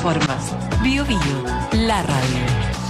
formas. Bio Bio, la radio.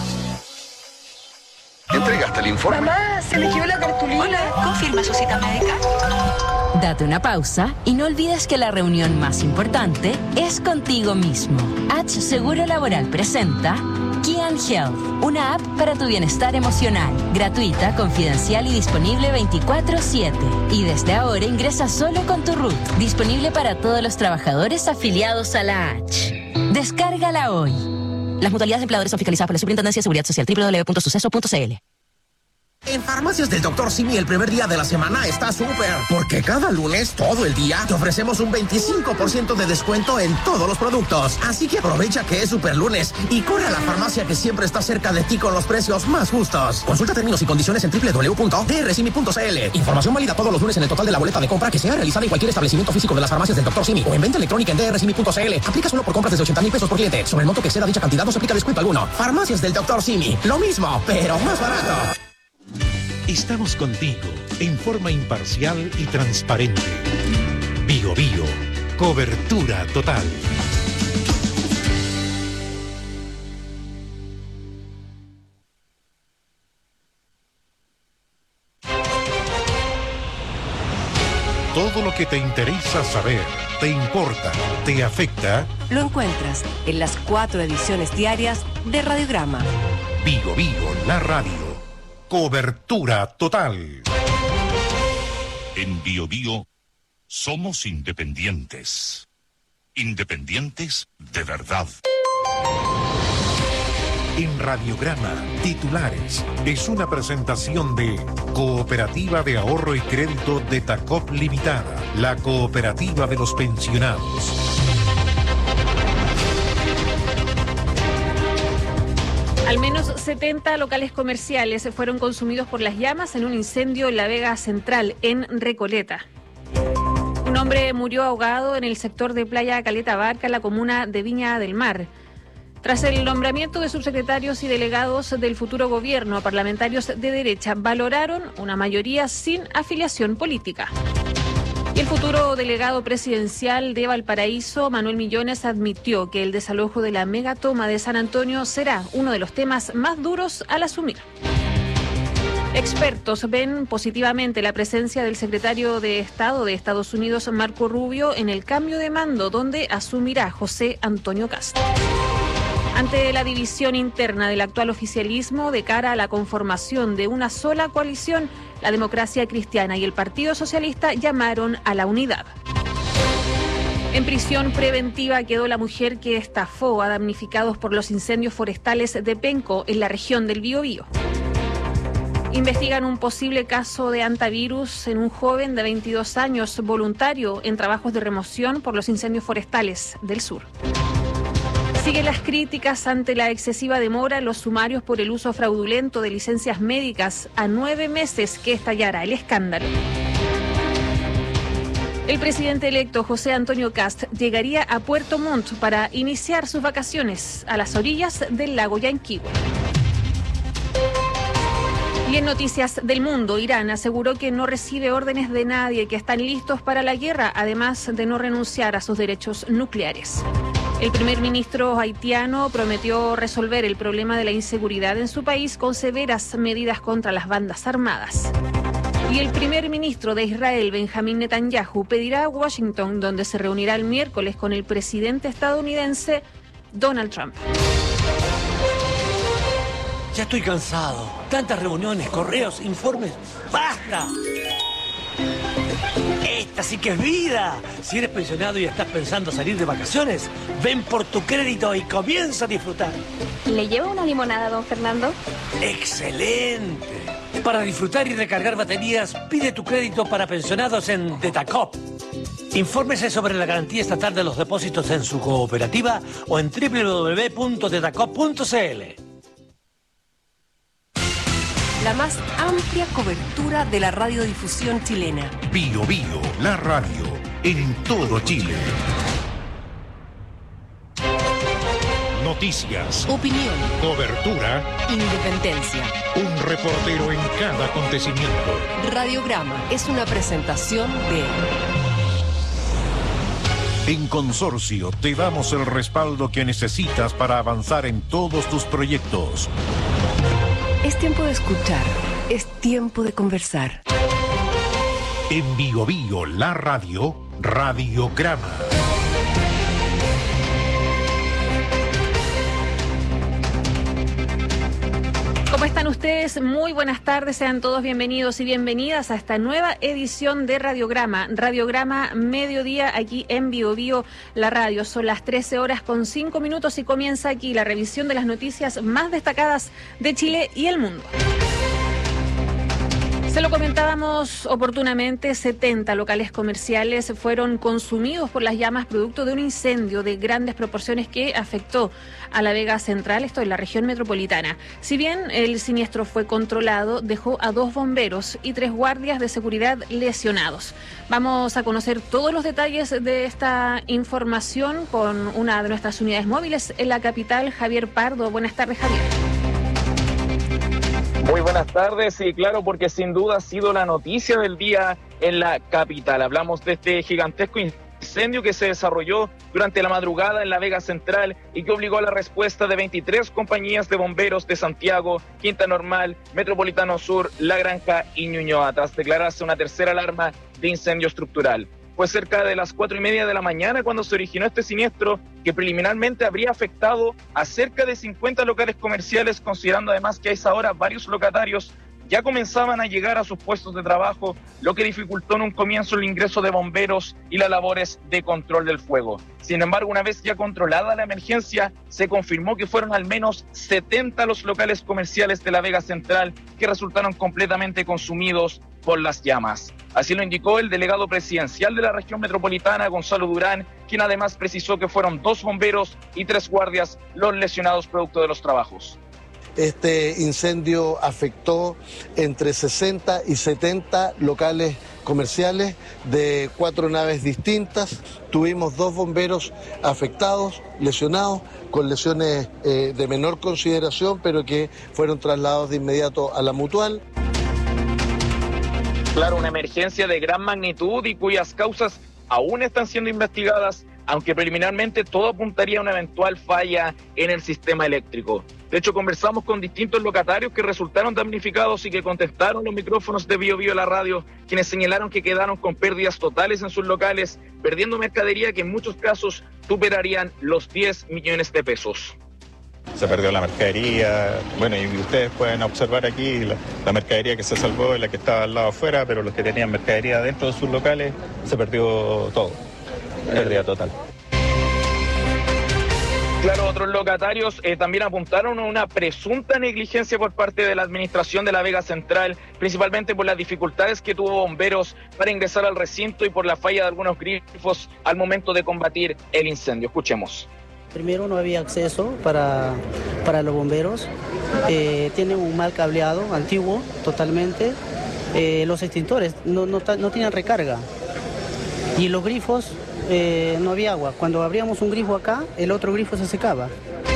¿Entregaste el informe? Mamá, se me quedó la cartulina. Hola, ¿confirma su cita médica? Date una pausa y no olvides que la reunión más importante es contigo mismo. H Seguro Laboral presenta Kian Health, una app para tu bienestar emocional, gratuita, confidencial y disponible 24/7. Y desde ahora ingresa solo con tu RUT, disponible para todos los trabajadores afiliados a la H. Descárgala hoy. Las mutualidades de empleadores son fiscalizadas por la Superintendencia de Seguridad Social, www.suceso.cl. En Farmacias del Dr. Simi el primer día de la semana está súper, porque cada lunes, todo el día, te ofrecemos un 25% de descuento en todos los productos. Así que aprovecha que es super lunes y corre a la farmacia que siempre está cerca de ti con los precios más justos. Consulta términos y condiciones en www.drsimi.cl. Información válida todos los lunes en el total de la boleta de compra que sea realizada en cualquier establecimiento físico de las farmacias del Dr. Simi o en venta electrónica en drsimi.cl. Aplica solo por compras desde 80,000 pesos por cliente. Sobre el monto que exceda dicha cantidad no se aplica descuento alguno. Farmacias del Dr. Simi. Lo mismo, pero más barato. Estamos contigo en forma imparcial y transparente. Bio Bio, cobertura total. Todo lo que te interesa saber, te importa, te afecta. Lo encuentras en las 4 ediciones diarias de Radiograma. Bio Bio, la radio. Cobertura total. En Bio Bio somos independientes. Independientes de verdad. En Radiograma, titulares. Es una presentación de Cooperativa de Ahorro y Crédito de Tacop Limitada, la cooperativa de los pensionados. Al menos 70 locales comerciales fueron consumidos por las llamas en un incendio en la Vega Central, en Recoleta. Un hombre murió ahogado en el sector de Playa Caleta Barca, en la comuna de Viña del Mar. Tras el nombramiento de subsecretarios y delegados del futuro gobierno, parlamentarios de derecha valoraron una mayoría sin afiliación política. Y el futuro delegado presidencial de Valparaíso, Manuel Millones, admitió que el desalojo de la megatoma de San Antonio será uno de los temas más duros al asumir. Expertos ven positivamente la presencia del secretario de Estado de Estados Unidos, Marco Rubio, en el cambio de mando, donde asumirá José Antonio Kast. Ante la división interna del actual oficialismo de cara a la conformación de una sola coalición, la Democracia Cristiana y el Partido Socialista llamaron a la unidad. En prisión preventiva quedó la mujer que estafó a damnificados por los incendios forestales de Penco, en la región del Biobío. Investigan un posible caso de hantavirus en un joven de 22 años voluntario en trabajos de remoción por los incendios forestales del sur. Siguen las críticas ante la excesiva demora en los sumarios por el uso fraudulento de licencias médicas a 9 meses que estallara el escándalo. El presidente electo José Antonio Kast llegaría a Puerto Montt para iniciar sus vacaciones a las orillas del lago Yanquihue. Y en noticias del mundo, Irán aseguró que no recibe órdenes de nadie y que están listos para la guerra, además de no renunciar a sus derechos nucleares. El primer ministro haitiano prometió resolver el problema de la inseguridad en su país con severas medidas contra las bandas armadas. Y el primer ministro de Israel, Benjamín Netanyahu, pedirá a Washington, donde se reunirá el miércoles con el presidente estadounidense Donald Trump. Ya estoy cansado. Tantas reuniones, correos, informes. ¡Basta! Esta sí que es vida. Si eres pensionado y estás pensando salir de vacaciones, ven por tu crédito y comienza a disfrutar. ¿Le llevo una limonada, don Fernando? ¡Excelente! Para disfrutar y recargar baterías, pide tu crédito para pensionados en Detacop. Infórmese sobre la garantía estatal de los depósitos en su cooperativa o en www.detacop.cl. La más amplia cobertura de la radiodifusión chilena. Bio Bio, la radio, en todo Chile. Noticias, Opinión, cobertura, independencia. un reportero en cada acontecimiento. Radiograma es una presentación de En Consorcio te damos el respaldo que necesitas para avanzar en todos tus proyectos. Es tiempo de escuchar, es tiempo de conversar. En Bio Bio, la radio, Radiograma. ¿Cómo están ustedes? Muy buenas tardes, sean todos bienvenidos y bienvenidas a esta nueva edición de Radiograma. Radiograma Mediodía aquí en Bio Bio, la radio. Son las 13:05 y comienza aquí la revisión de las noticias más destacadas de Chile y el mundo. Se lo comentábamos oportunamente, 70 locales comerciales fueron consumidos por las llamas producto de un incendio de grandes proporciones que afectó a la Vega Central, esto en la región metropolitana. Si bien el siniestro fue controlado, dejó a 2 bomberos y 3 guardias de seguridad lesionados. Vamos a conocer todos los detalles de esta información con una de nuestras unidades móviles en la capital, Javier Pardo. Buenas tardes, Javier. Muy buenas tardes, y claro, porque sin duda ha sido la noticia del día en la capital. Hablamos de este gigantesco incendio que se desarrolló durante la madrugada en la Vega Central y que obligó a la respuesta de 23 compañías de bomberos de Santiago, Quinta Normal, Metropolitano Sur, La Granja y Ñuñoa, tras declararse una tercera alarma de incendio estructural. Fue cerca de las 4:30 de la mañana cuando se originó este siniestro, que preliminarmente habría afectado a cerca de 50 locales comerciales, considerando además que a esa hora varios locatarios ya comenzaban a llegar a sus puestos de trabajo, lo que dificultó en un comienzo el ingreso de bomberos y las labores de control del fuego. Sin embargo, una vez ya controlada la emergencia, se confirmó que fueron al menos 70 los locales comerciales de la Vega Central que resultaron completamente consumidos por las llamas. Así lo indicó el delegado presidencial de la región metropolitana, Gonzalo Durán, quien además precisó que fueron 2 bomberos y 3 guardias los lesionados producto de los trabajos. Este incendio afectó entre 60 y 70 locales comerciales de 4 naves distintas. Tuvimos 2 bomberos afectados, lesionados, con lesiones de menor consideración, pero que fueron trasladados de inmediato a la Mutual. Claro, una emergencia de gran magnitud y cuyas causas aún están siendo investigadas, aunque preliminarmente todo apuntaría a una eventual falla en el sistema eléctrico. De hecho, conversamos con distintos locatarios que resultaron damnificados y que contestaron los micrófonos de Bio Bio la radio, quienes señalaron que quedaron con pérdidas totales en sus locales, perdiendo mercadería que en muchos casos superarían los 10 millones de pesos. Se perdió la mercadería, bueno, y ustedes pueden observar aquí la mercadería que se salvó es la que estaba al lado afuera, pero los que tenían mercadería dentro de sus locales se perdió todo, pérdida total. Claro, otros locatarios también apuntaron a una presunta negligencia por parte de la administración de la Vega Central, principalmente por las dificultades que tuvo bomberos para ingresar al recinto y por la falla de algunos grifos al momento de combatir el incendio. Escuchemos. Primero, no había acceso para los bomberos, tienen un mal cableado, antiguo totalmente, los extintores no tienen recarga y los grifos no había agua. Cuando abríamos un grifo acá, el otro grifo se secaba.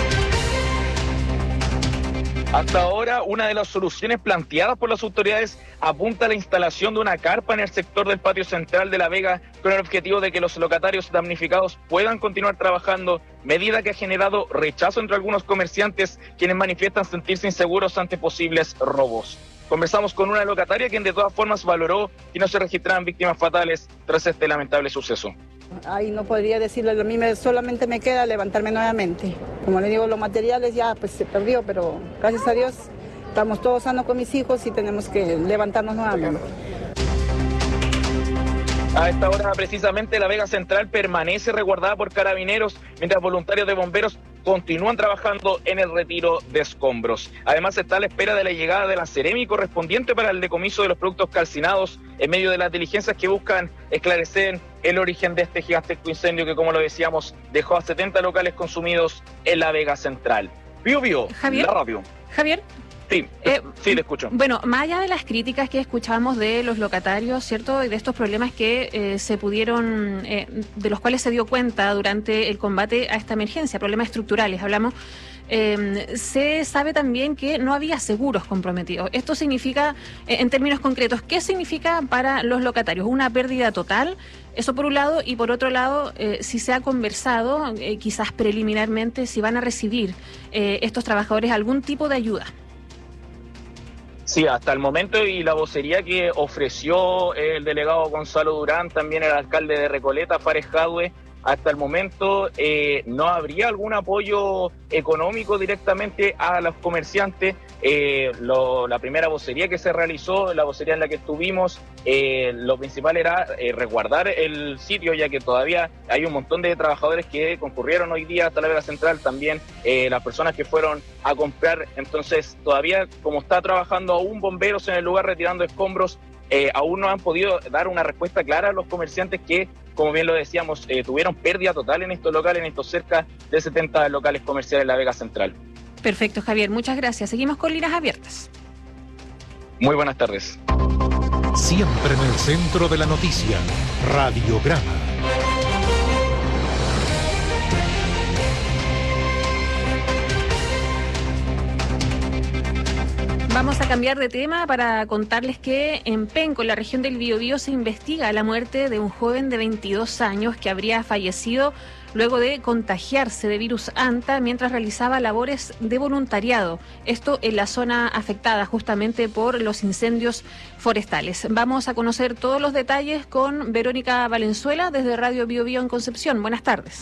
Hasta ahora, una de las soluciones planteadas por las autoridades apunta a la instalación de una carpa en el sector del patio central de La Vega, con el objetivo de que los locatarios damnificados puedan continuar trabajando, medida que ha generado rechazo entre algunos comerciantes, quienes manifiestan sentirse inseguros ante posibles robos. Conversamos con una locataria quien de todas formas valoró que no se registraran víctimas fatales tras este lamentable suceso. Ay, no podría decirlo, a mí solamente me queda levantarme nuevamente. Como le digo, los materiales ya pues se perdió, pero gracias a Dios estamos todos sanos con mis hijos y tenemos que levantarnos nuevamente. A esta hora, precisamente, la Vega Central permanece resguardada por carabineros, mientras voluntarios de bomberos continúan trabajando en el retiro de escombros. Además, se está a la espera de la llegada de la Seremi correspondiente para el decomiso de los productos calcinados, en medio de las diligencias que buscan esclarecer el origen de este gigantesco incendio que, como lo decíamos, dejó a 70 locales consumidos en la Vega Central. Bio Bio, Javier, la radio. Javier, Sí, sí, le escucho. Bueno, más allá de las críticas que escuchábamos de los locatarios, ¿cierto? Y de estos problemas que se pudieron, de los cuales se dio cuenta durante el combate a esta emergencia, problemas estructurales, hablamos. Se sabe también que no había seguros comprometidos. Esto significa, en términos concretos, ¿qué significa para los locatarios? ¿Una pérdida total? Eso por un lado, y por otro lado, si se ha conversado, quizás preliminarmente, si van a recibir estos trabajadores algún tipo de ayuda. Sí, hasta el momento, y la vocería que ofreció el delegado Gonzalo Durán, también el alcalde de Recoleta, Fares Jadwe, hasta el momento no habría algún apoyo económico directamente a los comerciantes. La primera vocería que se realizó, la vocería en la que estuvimos, lo principal era resguardar el sitio, ya que todavía hay un montón de trabajadores que concurrieron hoy día hasta la Vega Central, también las personas que fueron a comprar. Entonces todavía, como está trabajando aún bomberos en el lugar retirando escombros, aún no han podido dar una respuesta clara a los comerciantes que, como bien lo decíamos, tuvieron pérdida total en estos locales, en estos cerca de 70 locales comerciales en la Vega Central. Perfecto, Javier, muchas gracias. Seguimos con líneas abiertas. Muy buenas tardes. Siempre en el centro de la noticia, Radiograma. Vamos a cambiar de tema para contarles que en Penco, en la región del Biobío, se investiga la muerte de un joven de 22 años que habría fallecido luego de contagiarse de virus Anta mientras realizaba labores de voluntariado. Esto en la zona afectada justamente por los incendios forestales. Vamos a conocer todos los detalles con Verónica Valenzuela desde Radio Biobío en Concepción. Buenas tardes.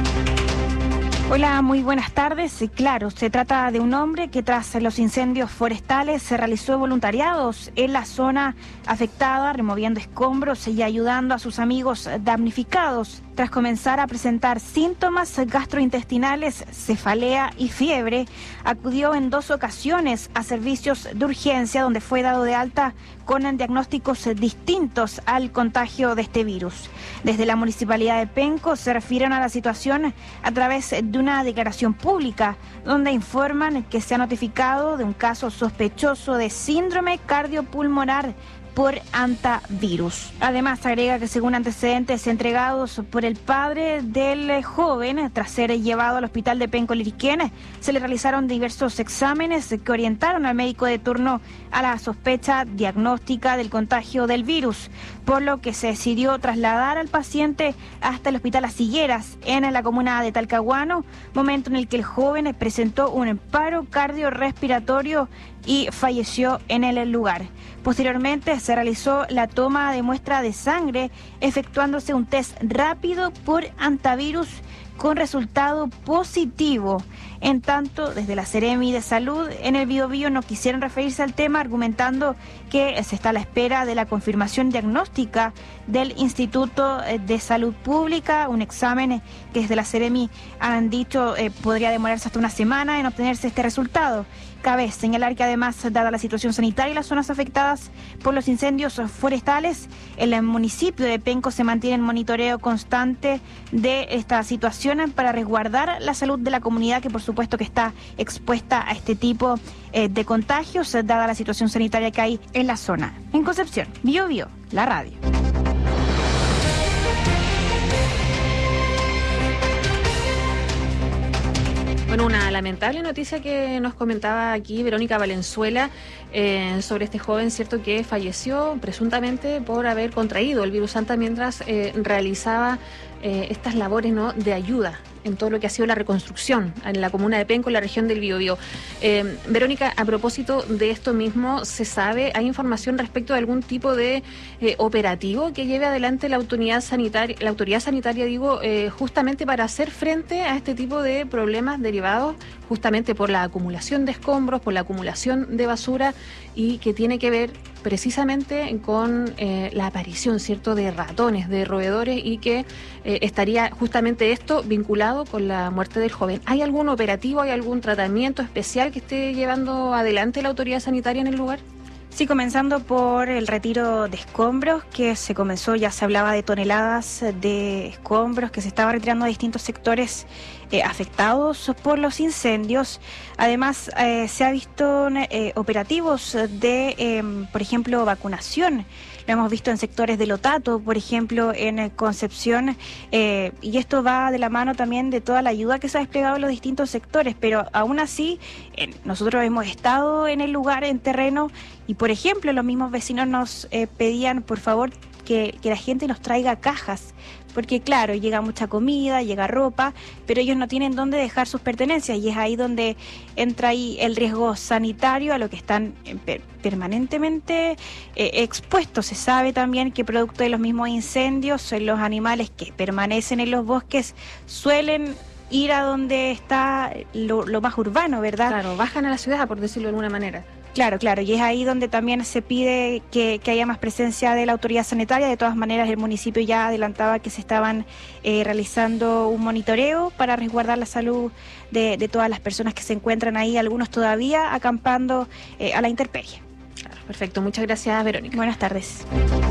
Hola, muy buenas tardes. Claro, se trata de un hombre que tras los incendios forestales se realizó voluntariados en la zona afectada, removiendo escombros y ayudando a sus amigos damnificados. Tras comenzar a presentar síntomas gastrointestinales, cefalea y fiebre, acudió en 2 ocasiones a servicios de urgencia donde fue dado de alta con diagnósticos distintos al contagio de este virus. Desde la Municipalidad de Penco se refieren a la situación a través de una declaración pública donde informan que se ha notificado de un caso sospechoso de síndrome cardiopulmonar por antivirus. Además, agrega que según antecedentes entregados por el padre del joven, tras ser llevado al hospital de Penco Liriquén, se le realizaron diversos exámenes que orientaron al médico de turno a la sospecha diagnóstica del contagio del virus, por lo que se decidió trasladar al paciente hasta el hospital Las Higueras, en la comuna de Talcahuano, momento en el que el joven presentó un paro cardiorrespiratorio y falleció en el lugar. Posteriormente se realizó la toma de muestra de sangre, efectuándose un test rápido por antivirus con resultado positivo. En tanto, desde la Seremi de Salud en el Biobío no quisieron referirse al tema, argumentando que se está a la espera de la confirmación diagnóstica del Instituto de Salud Pública, un examen que desde la Seremi han dicho podría demorarse hasta una semana en obtenerse este resultado. Cabe señalar que además, dada la situación sanitaria y las zonas afectadas por los incendios forestales, el municipio de Penco se mantiene en monitoreo constante de esta situación para resguardar la salud de la comunidad, que por supuesto que está expuesta a este tipo de contagios, dada la situación sanitaria que hay en la zona. En Concepción, Biobío, la radio. Bueno, una lamentable noticia que nos comentaba aquí Verónica Valenzuela sobre este joven, cierto, que falleció presuntamente por haber contraído el virus Anta mientras realizaba estas labores, ¿no?, de ayuda en todo lo que ha sido la reconstrucción en la comuna de Penco, en la región del Biobío. Verónica, a propósito de esto mismo, ¿se sabe, hay información respecto de algún tipo de operativo que lleve adelante la autoridad sanitaria, justamente para hacer frente a este tipo de problemas derivados justamente por la acumulación de escombros, por la acumulación de basura y que tiene que ver precisamente con la aparición, cierto, de ratones, de roedores, y que estaría justamente esto vinculado con la muerte del joven? ¿Hay algún operativo, hay algún tratamiento especial que esté llevando adelante la autoridad sanitaria en el lugar? Sí, comenzando por el retiro de escombros, que se comenzó, ya se hablaba de toneladas de escombros que se estaba retirando a distintos sectores afectados por los incendios. Además, se ha visto operativos de, por ejemplo, vacunación. Lo hemos visto en sectores de Lotato, por ejemplo, en Concepción, y esto va de la mano también de toda la ayuda que se ha desplegado en los distintos sectores, pero aún así nosotros hemos estado en el lugar, en terreno, y por ejemplo los mismos vecinos nos pedían por favor que la gente nos traiga cajas, porque claro, llega mucha comida, llega ropa, pero ellos no tienen dónde dejar sus pertenencias, y es ahí donde entra ahí el riesgo sanitario a lo que están permanentemente expuestos. Se sabe también que producto de los mismos incendios, los animales que permanecen en los bosques suelen ir a donde está lo más urbano, ¿verdad? Claro, bajan a la ciudad, por decirlo de alguna manera. Claro, y es ahí donde también se pide que haya más presencia de la autoridad sanitaria. De todas maneras, el municipio ya adelantaba que se estaban realizando un monitoreo para resguardar la salud de todas las personas que se encuentran ahí, algunos todavía acampando a la intemperie. Claro, perfecto, muchas gracias, Verónica. Buenas tardes.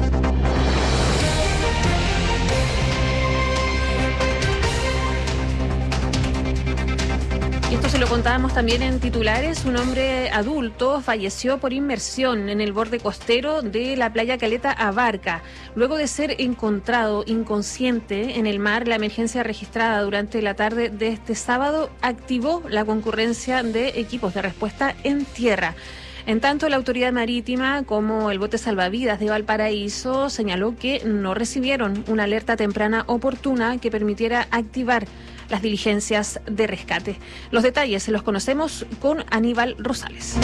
Esto se lo contábamos también en titulares. Un hombre adulto falleció por inmersión en el borde costero de la playa Caleta Abarca. Luego de ser encontrado inconsciente en el mar, la emergencia registrada durante la tarde de este sábado activó la concurrencia de equipos de respuesta en tierra. En tanto, la autoridad marítima, como el bote salvavidas de Valparaíso, señaló que no recibieron una alerta temprana oportuna que permitiera activar las diligencias de rescate. Los detalles los conocemos con Aníbal Rosales.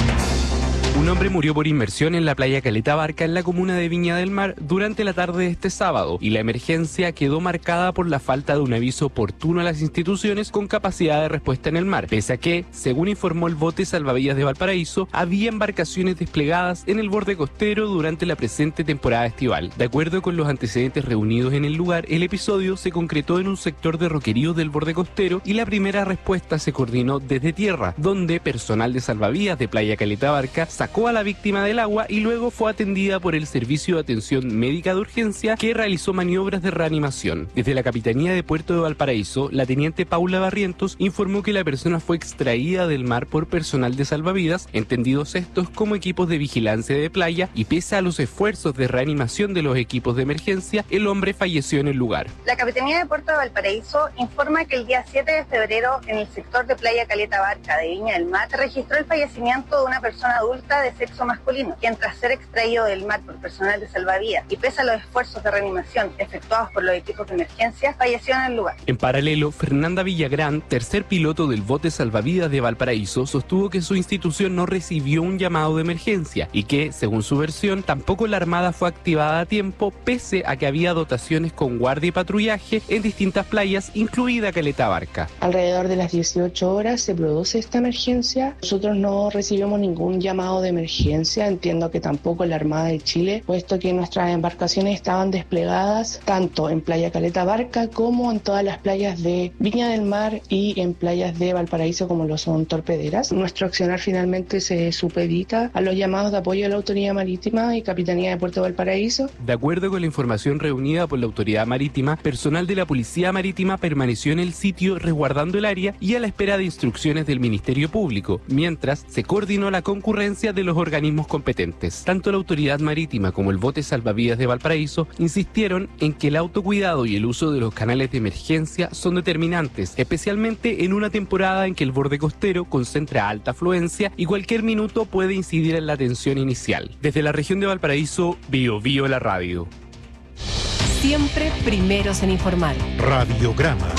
Un hombre murió por inmersión en la playa Caleta Abarca en la comuna de Viña del Mar durante la tarde de este sábado, y la emergencia quedó marcada por la falta de un aviso oportuno a las instituciones con capacidad de respuesta en el mar, pese a que, según informó el bote salvavidas de Valparaíso, había embarcaciones desplegadas en el borde costero durante la presente temporada estival. De acuerdo con los antecedentes reunidos en el lugar, el episodio se concretó en un sector de roqueríos del borde costero y la primera respuesta se coordinó desde tierra, donde personal de salvavidas de playa Caleta Abarca sacó a la víctima del agua y luego fue atendida por el Servicio de Atención Médica de Urgencia, que realizó maniobras de reanimación. Desde la Capitanía de Puerto de Valparaíso, la teniente Paula Barrientos informó que la persona fue extraída del mar por personal de salvavidas, entendidos estos como equipos de vigilancia de playa, y pese a los esfuerzos de reanimación de los equipos de emergencia, el hombre falleció en el lugar. La Capitanía de Puerto de Valparaíso informa que el día 7 de febrero, en el sector de playa Caleta Abarca de Viña del Mar, se registró el fallecimiento de una persona adulta de sexo masculino, quien tras ser extraído del mar por personal de salvavidas y pese a los esfuerzos de reanimación efectuados por los equipos de emergencia, falleció en el lugar. En paralelo, Fernanda Villagrán, tercer piloto del bote salvavidas de Valparaíso, sostuvo que su institución no recibió un llamado de emergencia y que, según su versión, tampoco la Armada fue activada a tiempo, pese a que había dotaciones con guardia y patrullaje en distintas playas, incluida Caleta Abarca. Alrededor de las 18 horas se produce esta emergencia. Nosotros no recibimos ningún llamado de emergencia, entiendo que tampoco la Armada de Chile, puesto que nuestras embarcaciones estaban desplegadas tanto en playa Caleta Abarca como en todas las playas de Viña del Mar y en playas de Valparaíso, como lo son Torpederas. Nuestro accionar finalmente se supedita a los llamados de apoyo de la Autoridad Marítima y Capitanía de Puerto de Valparaíso. De acuerdo con la información reunida por la Autoridad Marítima, personal de la Policía Marítima permaneció en el sitio resguardando el área y a la espera de instrucciones del Ministerio Público, mientras se coordinó la concurrencia de los organismos competentes. Tanto la Autoridad Marítima como el bote salvavidas de Valparaíso insistieron en que el autocuidado y el uso de los canales de emergencia son determinantes, especialmente en una temporada en que el borde costero concentra alta afluencia y cualquier minuto puede incidir en la tensión inicial. Desde la región de Valparaíso, BioBio la radio. Siempre primeros en informar. Radiograma.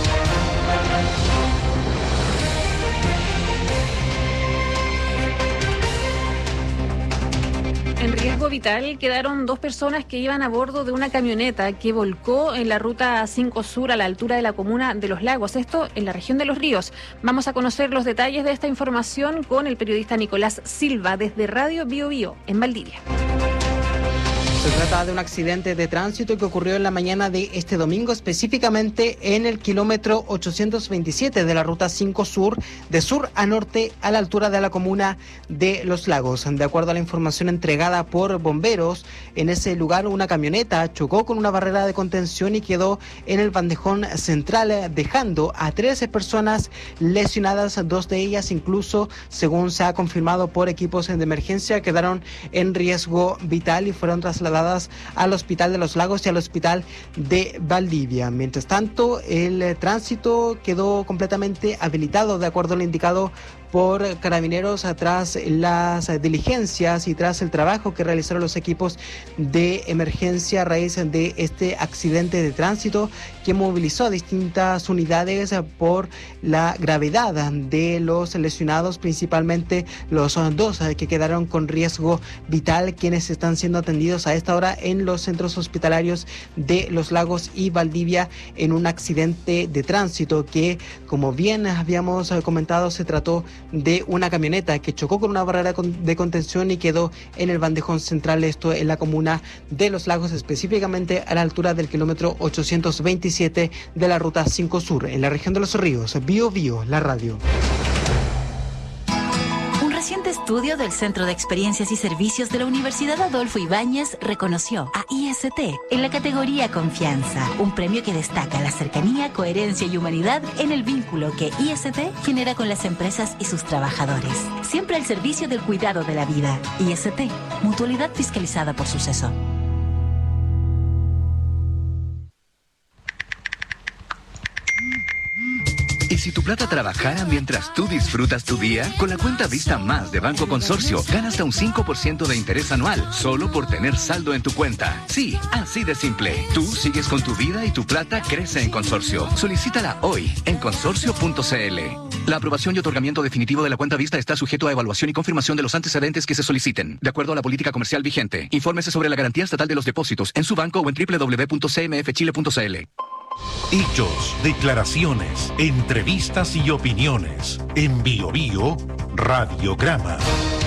En riesgo vital quedaron 2 personas que iban a bordo de una camioneta que volcó en la ruta 5 Sur a la altura de la comuna de Los Lagos, esto en la región de Los Ríos. Vamos a conocer los detalles de esta información con el periodista Nicolás Silva desde Radio BioBio en Valdivia. Se trata de un accidente de tránsito que ocurrió en la mañana de este domingo, específicamente en el kilómetro 827 de la ruta 5 Sur, de sur a norte, a la altura de la comuna de Los Lagos. De acuerdo a la información entregada por bomberos, en ese lugar una camioneta chocó con una barrera de contención y quedó en el bandejón central, dejando a 13 personas lesionadas, 2 de ellas incluso, según se ha confirmado por equipos de emergencia, quedaron en riesgo vital y fueron trasladadas al Hospital de Los Lagos y al Hospital de Valdivia. Mientras tanto, el tránsito quedó completamente habilitado, de acuerdo a lo indicado por Carabineros, tras las diligencias y tras el trabajo que realizaron los equipos de emergencia a raíz de este accidente de tránsito que movilizó a distintas unidades por la gravedad de los lesionados, principalmente los 2 que quedaron con riesgo vital, quienes están siendo atendidos a esta hora en los centros hospitalarios de Los Lagos y Valdivia en un accidente de tránsito que, como bien habíamos comentado, se trató de una camioneta que chocó con una barrera de contención y quedó en el bandejón central, esto en la comuna de Los Lagos, específicamente a la altura del kilómetro 827 de la ruta 5 Sur, en la región de Los Ríos. Bio Bio, la radio. Un reciente estudio del Centro de Experiencias y Servicios de la Universidad Adolfo Ibáñez reconoció a IST en la categoría Confianza, un premio que destaca la cercanía, coherencia y humanidad en el vínculo que IST genera con las empresas y sus trabajadores. Siempre al servicio del cuidado de la vida. IST, mutualidad fiscalizada por Suceso. ¿Y si tu plata trabajara mientras tú disfrutas tu día? Con la cuenta Vista Más de Banco Consorcio, gana hasta un 5% de interés anual, solo por tener saldo en tu cuenta. Sí, así de simple. Tú sigues con tu vida y tu plata crece en Consorcio. Solicítala hoy en consorcio.cl. La aprobación y otorgamiento definitivo de la cuenta Vista está sujeto a evaluación y confirmación de los antecedentes que se soliciten, de acuerdo a la política comercial vigente. Infórmese sobre la garantía estatal de los depósitos en su banco o en www.cmfchile.cl. Hechos, declaraciones, entrevistas y opiniones. En Bio Bio, Radiograma.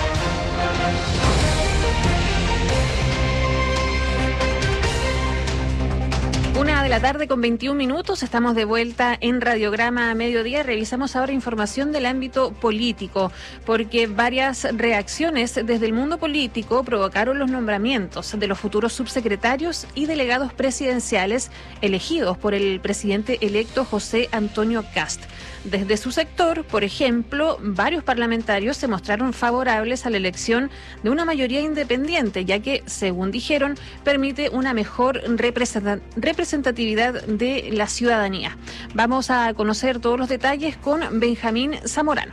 1:21 p.m. Estamos de vuelta en Radiograma a mediodía. Revisamos ahora información del ámbito político, porque varias reacciones desde el mundo político provocaron los nombramientos de los futuros subsecretarios y delegados presidenciales elegidos por el presidente electo José Antonio Kast. Desde su sector, por ejemplo, varios parlamentarios se mostraron favorables a la elección de una mayoría independiente, ya que, según dijeron, permite una mejor representatividad de la ciudadanía. Vamos a conocer todos los detalles con Benjamín Zamorano.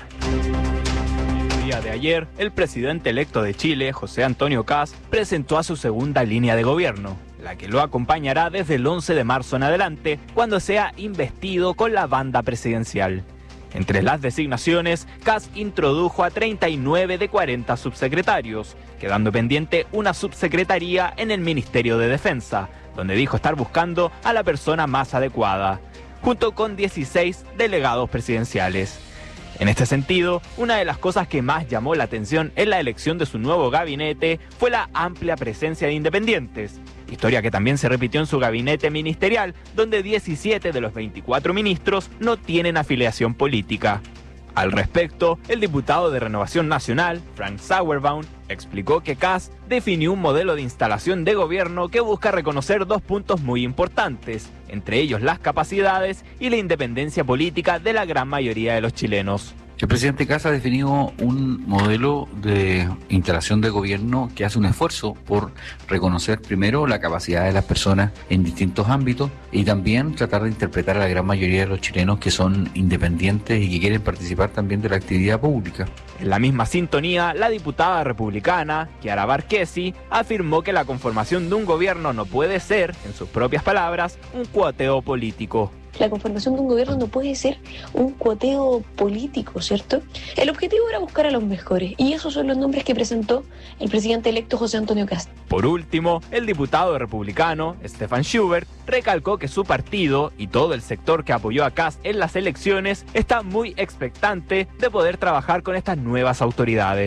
El día de ayer, el presidente electo de Chile, José Antonio Kast, presentó a su segunda línea de gobierno, la que lo acompañará desde el 11 de marzo en adelante, cuando sea investido con la banda presidencial. Entre las designaciones, Kast introdujo a 39 de 40 subsecretarios, quedando pendiente una subsecretaría en el Ministerio de Defensa, donde dijo estar buscando a la persona más adecuada, junto con 16 delegados presidenciales. En este sentido, una de las cosas que más llamó la atención en la elección de su nuevo gabinete fue la amplia presencia de independientes, historia que también se repitió en su gabinete ministerial, donde 17 de los 24 ministros no tienen afiliación política. Al respecto, el diputado de Renovación Nacional, Frank Sauerbaum, explicó que Kast definió un modelo de instalación de gobierno que busca reconocer dos puntos muy importantes, entre ellos las capacidades y la independencia política de la gran mayoría de los chilenos. El presidente Kast ha definido un modelo de instalación de gobierno que hace un esfuerzo por reconocer primero la capacidad de las personas en distintos ámbitos y también tratar de interpretar a la gran mayoría de los chilenos que son independientes y que quieren participar también de la actividad pública. En la misma sintonía, la diputada republicana, Chiara Barquesi, afirmó que la conformación de un gobierno no puede ser, en sus propias palabras, un cuoteo político. La conformación de un gobierno no puede ser un cuoteo político, ¿cierto? El objetivo era buscar a los mejores, y esos son los nombres que presentó el presidente electo José Antonio Kast. Por último, el diputado republicano, Stefan Schubert, recalcó que su partido y todo el sector que apoyó a Kast en las elecciones está muy expectante de poder trabajar con estas nuevas autoridades.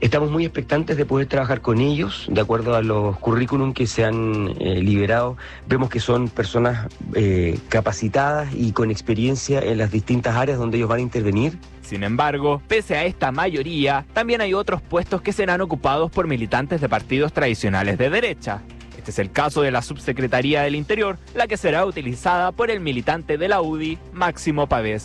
Estamos muy expectantes de poder trabajar con ellos, de acuerdo a los currículum que se han liberado. Vemos que son personas capacitadas y con experiencia en las distintas áreas donde ellos van a intervenir. Sin embargo, pese a esta mayoría, también hay otros puestos que serán ocupados por militantes de partidos tradicionales de derecha. Este es el caso de la Subsecretaría del Interior, la que será utilizada por el militante de la UDI, Máximo Pavés.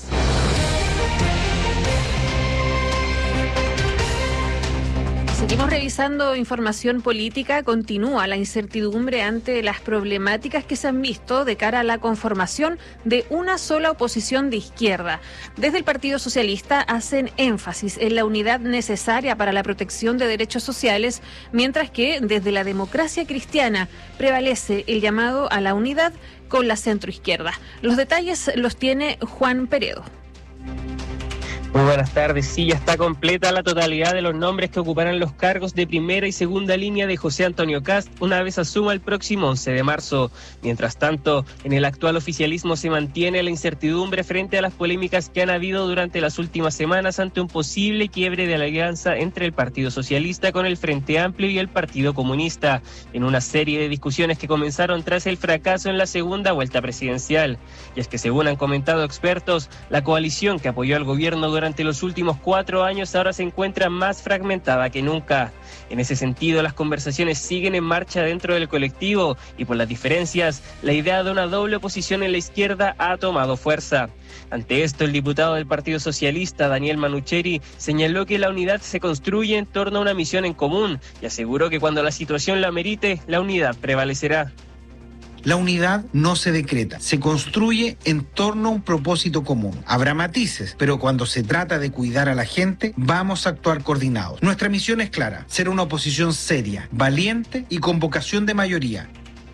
Seguimos revisando información política. Continúa la incertidumbre ante las problemáticas que se han visto de cara a la conformación de una sola oposición de izquierda. Desde el Partido Socialista hacen énfasis en la unidad necesaria para la protección de derechos sociales, mientras que desde la Democracia Cristiana prevalece el llamado a la unidad con la centroizquierda. Los detalles los tiene Juan Peredo. Muy buenas tardes. Sí, ya está completa la totalidad de los nombres que ocuparán los cargos de primera y segunda línea de José Antonio Kast una vez asuma el próximo 11 de marzo. Mientras tanto, en el actual oficialismo se mantiene la incertidumbre frente a las polémicas que han habido durante las últimas semanas ante un posible quiebre de la alianza entre el Partido Socialista con el Frente Amplio y el Partido Comunista, en una serie de discusiones que comenzaron tras el fracaso en la segunda vuelta presidencial. Y es que, según han comentado expertos, la coalición que apoyó al gobierno durante los últimos 4 años ahora se encuentra más fragmentada que nunca. En ese sentido, las conversaciones siguen en marcha dentro del colectivo y por las diferencias, la idea de una doble oposición en la izquierda ha tomado fuerza. Ante esto, el diputado del Partido Socialista, Daniel Manucheri, señaló que la unidad se construye en torno a una misión en común y aseguró que cuando la situación lo amerite, la unidad prevalecerá. La unidad no se decreta, se construye en torno a un propósito común. Habrá matices, pero cuando se trata de cuidar a la gente, vamos a actuar coordinados. Nuestra misión es clara, ser una oposición seria, valiente y con vocación de mayoría.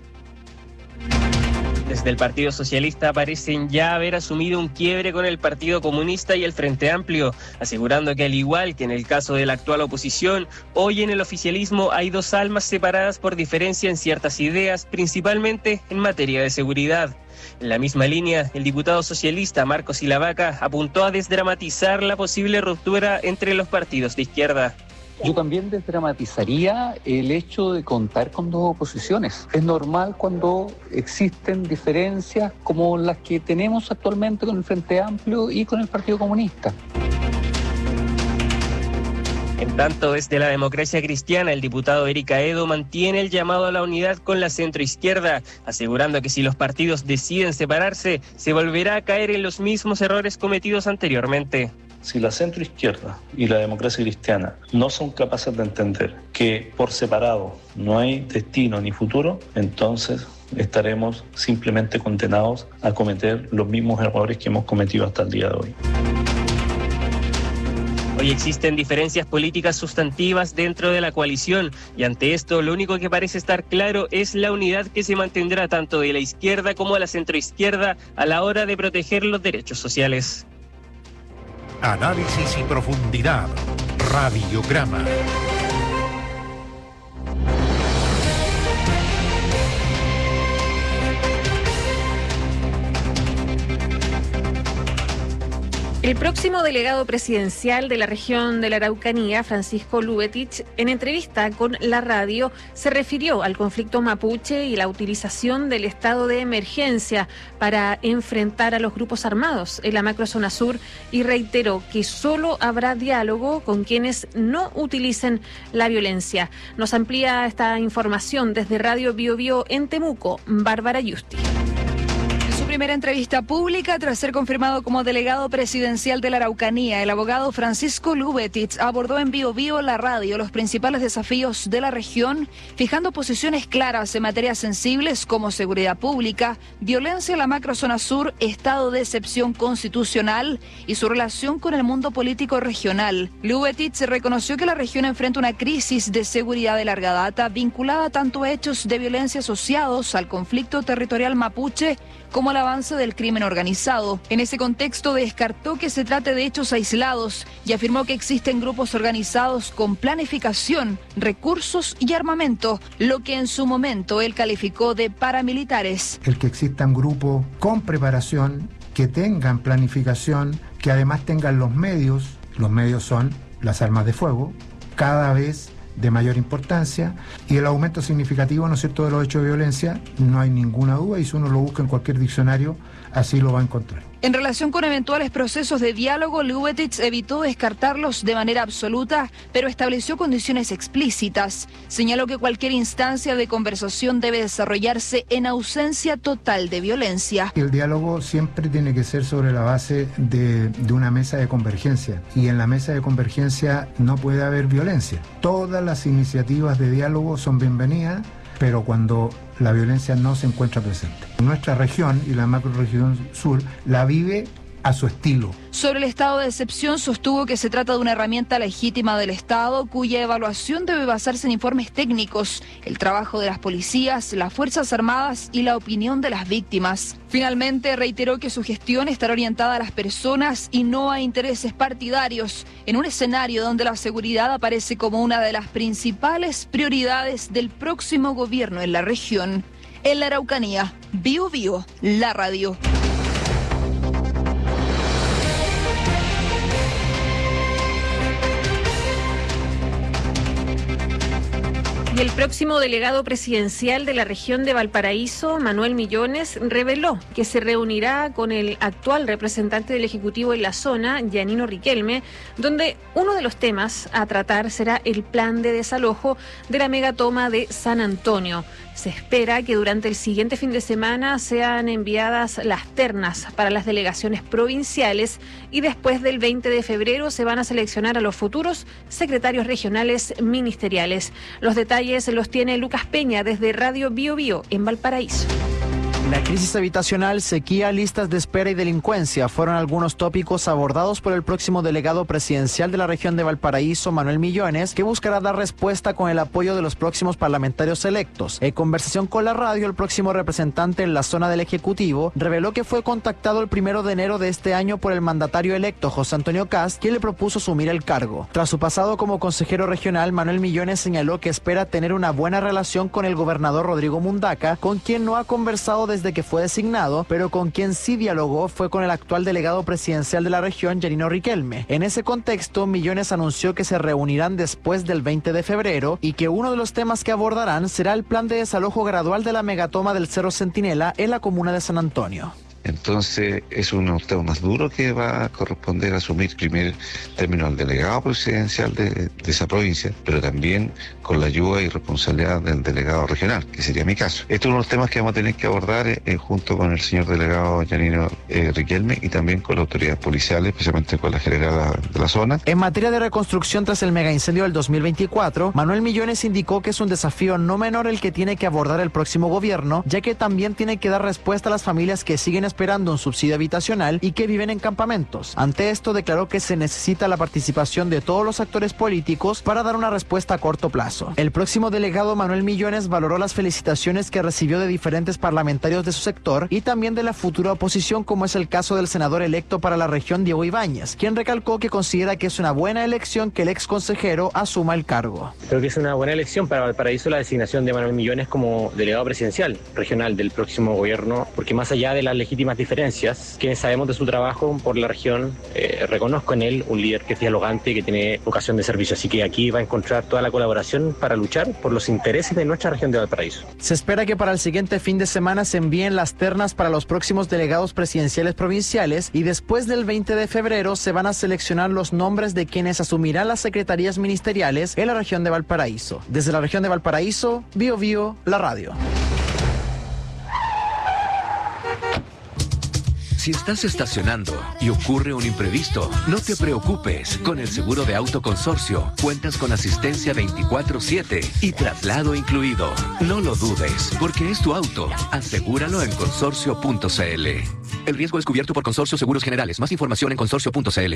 Desde el Partido Socialista parecen ya haber asumido un quiebre con el Partido Comunista y el Frente Amplio, asegurando que al igual que en el caso de la actual oposición, hoy en el oficialismo hay dos almas separadas por diferencia en ciertas ideas, principalmente en materia de seguridad. En la misma línea, el diputado socialista Marcos Silavaca apuntó a desdramatizar la posible ruptura entre los partidos de izquierda. Yo también desdramatizaría el hecho de contar con dos oposiciones. Es normal cuando existen diferencias como las que tenemos actualmente con el Frente Amplio y con el Partido Comunista. En tanto, desde la Democracia Cristiana, el diputado Eric Aedo mantiene el llamado a la unidad con la centroizquierda, asegurando que si los partidos deciden separarse, se volverá a caer en los mismos errores cometidos anteriormente. Si la centroizquierda y la Democracia Cristiana no son capaces de entender que por separado no hay destino ni futuro, entonces estaremos simplemente condenados a cometer los mismos errores que hemos cometido hasta el día de hoy. Hoy existen diferencias políticas sustantivas dentro de la coalición y ante esto lo único que parece estar claro es la unidad que se mantendrá tanto de la izquierda como de la centroizquierda a la hora de proteger los derechos sociales. Análisis y profundidad. Radiograma. El próximo delegado presidencial de la región de la Araucanía, Francisco Lubetich, en entrevista con la radio, se refirió al conflicto mapuche y la utilización del estado de emergencia para enfrentar a los grupos armados en la macrozona sur y reiteró que solo habrá diálogo con quienes no utilicen la violencia. Nos amplía esta información desde Radio Bio Bio en Temuco, Bárbara Yusti. Primera entrevista pública tras ser confirmado como delegado presidencial de la Araucanía, el abogado Francisco Lubetich abordó en Bio Bio la radio los principales desafíos de la región, fijando posiciones claras en materias sensibles como seguridad pública, violencia en la macrozona sur, estado de excepción constitucional y su relación con el mundo político regional. Lubetich reconoció que la región enfrenta una crisis de seguridad de larga data vinculada tanto a hechos de violencia asociados al conflicto territorial mapuche como al avance del crimen organizado. En ese contexto descartó que se trate de hechos aislados y afirmó que existen grupos organizados con planificación, recursos y armamento, lo que en su momento él calificó de paramilitares. El que existan grupos con preparación, que tengan planificación, que además tengan los medios son las armas de fuego, cada vez de mayor importancia, y el aumento significativo, ¿no es cierto?, de los hechos de violencia, no hay ninguna duda, y si uno lo busca en cualquier diccionario, así lo va a encontrar. En relación con eventuales procesos de diálogo, Lubetitz evitó descartarlos de manera absoluta, pero estableció condiciones explícitas. Señaló que cualquier instancia de conversación debe desarrollarse en ausencia total de violencia. El diálogo siempre tiene que ser sobre la base de una mesa de convergencia, y en la mesa de convergencia no puede haber violencia. Todas las iniciativas de diálogo son bienvenidas, pero cuando la violencia no se encuentra presente. Nuestra región y la macrorregión sur la vive a su estilo. Sobre el estado de excepción, sostuvo que se trata de una herramienta legítima del Estado cuya evaluación debe basarse en informes técnicos, el trabajo de las policías, las Fuerzas Armadas y la opinión de las víctimas. Finalmente, reiteró que su gestión estará orientada a las personas y no a intereses partidarios, en un escenario donde la seguridad aparece como una de las principales prioridades del próximo gobierno en la región. En la Araucanía, Bio Bio, la radio. Y el próximo delegado presidencial de la región de Valparaíso, Manuel Millones, reveló que se reunirá con el actual representante del Ejecutivo en la zona, Giannino Riquelme, donde uno de los temas a tratar será el plan de desalojo de la megatoma de San Antonio. Se espera que durante el siguiente fin de semana sean enviadas las ternas para las delegaciones provinciales y después del 20 de febrero se van a seleccionar a los futuros secretarios regionales ministeriales. Los detalles los tiene Lucas Peña desde Radio Bio Bio en Valparaíso. La crisis habitacional, sequía, listas de espera y delincuencia fueron algunos tópicos abordados por el próximo delegado presidencial de la región de Valparaíso, Manuel Millones, que buscará dar respuesta con el apoyo de los próximos parlamentarios electos. En conversación con la radio, el próximo representante en la zona del Ejecutivo reveló que fue contactado el 1 de enero de este año por el mandatario electo, José Antonio Cast, quien le propuso asumir el cargo. Tras su pasado como consejero regional, Manuel Millones señaló que espera tener una buena relación con el gobernador Rodrigo Mundaca, con quien no ha conversado desde que fue designado, pero con quien sí dialogó fue con el actual delegado presidencial de la región, Giannino Riquelme. En ese contexto, Millones anunció que se reunirán después del 20 de febrero y que uno de los temas que abordarán será el plan de desalojo gradual de la megatoma del Cerro Centinela en la comuna de San Antonio. Entonces es uno de los temas más duros que va a corresponder asumir primer término al delegado presidencial de esa provincia, pero también con la ayuda y responsabilidad del delegado regional, que sería mi caso. Este es uno de los temas que vamos a tener que abordar junto con el señor delegado Giannino Riquelme y también con las autoridades policiales, especialmente con la general de la zona. En materia de reconstrucción tras el megaincendio del 2024, Manuel Millones indicó que es un desafío no menor el que tiene que abordar el próximo gobierno, ya que también tiene que dar respuesta a las familias que siguen esperando un subsidio habitacional y que viven en campamentos. Ante esto, declaró que se necesita la participación de todos los actores políticos para dar una respuesta a corto plazo. El próximo delegado, Manuel Millones, valoró las felicitaciones que recibió de diferentes parlamentarios de su sector y también de la futura oposición, como es el caso del senador electo para la región, Diego Ibáñez, quien recalcó que considera que es una buena elección que el ex consejero asuma el cargo. Creo que es una buena elección para Valparaíso la designación de Manuel Millones como delegado presidencial regional del próximo gobierno, porque más allá de las legítimas diferencias, quienes sabemos de su trabajo por la región, reconozco en él un líder que es dialogante y que tiene vocación de servicio, así que aquí va a encontrar toda la colaboración para luchar por los intereses de nuestra región de Valparaíso. Se espera que para el siguiente fin de semana se envíen las ternas para los próximos delegados presidenciales provinciales y después del 20 de febrero se van a seleccionar los nombres de quienes asumirán las secretarías ministeriales en la región de Valparaíso. Desde la región de Valparaíso, Bio Bio, la radio. Si estás estacionando y ocurre un imprevisto, no te preocupes. Con el seguro de auto consorcio, cuentas con asistencia 24/7 y traslado incluido. No lo dudes, porque es tu auto. Asegúralo en consorcio.cl. El riesgo es cubierto por Consorcio Seguros Generales. Más información en consorcio.cl.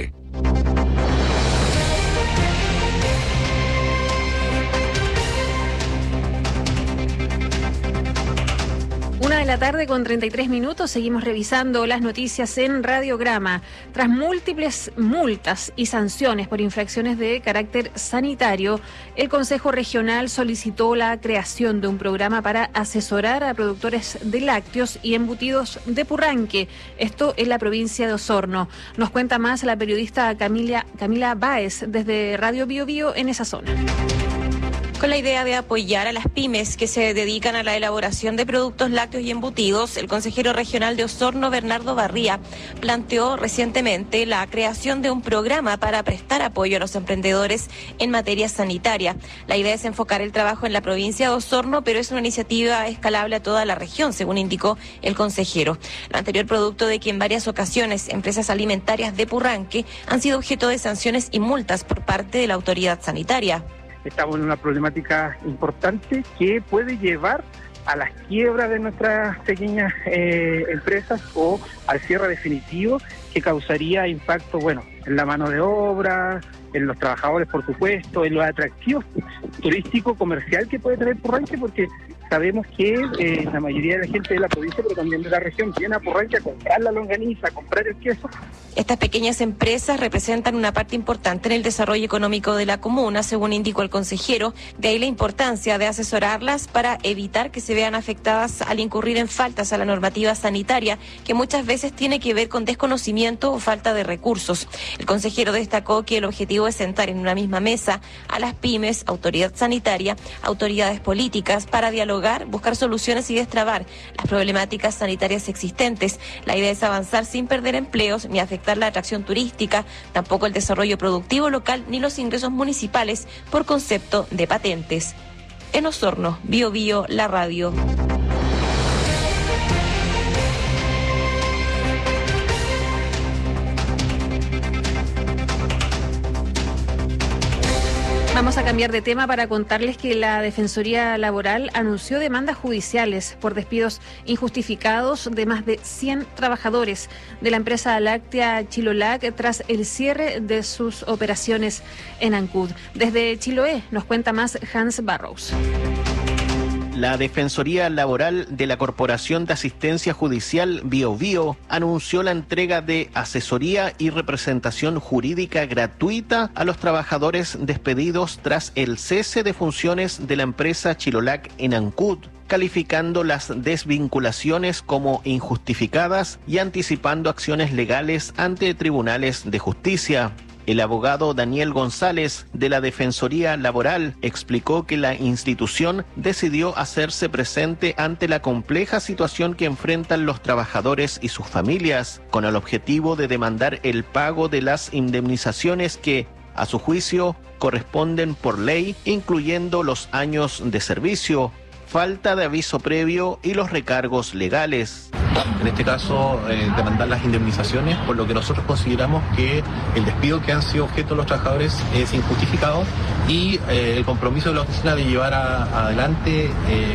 1:33 seguimos revisando las noticias en Radiograma. Tras múltiples multas y sanciones por infracciones de carácter sanitario, el Consejo Regional solicitó la creación de un programa para asesorar a productores de lácteos y embutidos de Purranque, esto en la provincia de Osorno. Nos cuenta más la periodista Camila Báez desde Radio Bio Bio en esa zona. Con la idea de apoyar a las pymes que se dedican a la elaboración de productos lácteos y embutidos, el consejero regional de Osorno, Bernardo Barría, planteó recientemente la creación de un programa para prestar apoyo a los emprendedores en materia sanitaria. La idea es enfocar el trabajo en la provincia de Osorno, pero es una iniciativa escalable a toda la región, según indicó el consejero. Lo anterior producto de que en varias ocasiones empresas alimentarias de Purranque han sido objeto de sanciones y multas por parte de la autoridad sanitaria. Estamos en una problemática importante que puede llevar a la quiebra de nuestras pequeñas empresas o al cierre definitivo, que causaría impacto, en la mano de obra, en los trabajadores, por supuesto, en los atractivos turístico-comercial que puede tener Purranque, porque sabemos que la mayoría de la gente de la provincia, pero también de la región, viene a Purranque a comprar la longaniza, a comprar el queso. Estas pequeñas empresas representan una parte importante en el desarrollo económico de la comuna, según indicó el consejero. De ahí la importancia de asesorarlas para evitar que se vean afectadas al incurrir en faltas a la normativa sanitaria, que muchas veces tiene que ver con desconocimiento o falta de recursos. El consejero destacó que el objetivo es sentar en una misma mesa a las pymes, autoridad sanitaria, autoridades políticas, para dialogar, buscar soluciones y destrabar las problemáticas sanitarias existentes. La idea es avanzar sin perder empleos ni afectar la atracción turística, tampoco el desarrollo productivo local ni los ingresos municipales por concepto de patentes. En Osorno, Bio Bio, la radio. Vamos a cambiar de tema para contarles que la Defensoría Laboral anunció demandas judiciales por despidos injustificados de más de 100 trabajadores de la empresa láctea Chilolac tras el cierre de sus operaciones en Ancud. Desde Chiloé nos cuenta más Hans Barrows. La Defensoría Laboral de la Corporación de Asistencia Judicial Bio Bio anunció la entrega de asesoría y representación jurídica gratuita a los trabajadores despedidos tras el cese de funciones de la empresa Chilolac en Ancud, calificando las desvinculaciones como injustificadas y anticipando acciones legales ante tribunales de justicia. El abogado Daniel González de la Defensoría Laboral explicó que la institución decidió hacerse presente ante la compleja situación que enfrentan los trabajadores y sus familias, con el objetivo de demandar el pago de las indemnizaciones que, a su juicio, corresponden por ley, incluyendo los años de servicio, falta de aviso previo y los recargos legales. En este caso, demandar las indemnizaciones, por lo que nosotros consideramos que el despido que han sido objeto los trabajadores es injustificado y el compromiso de la oficina de llevar adelante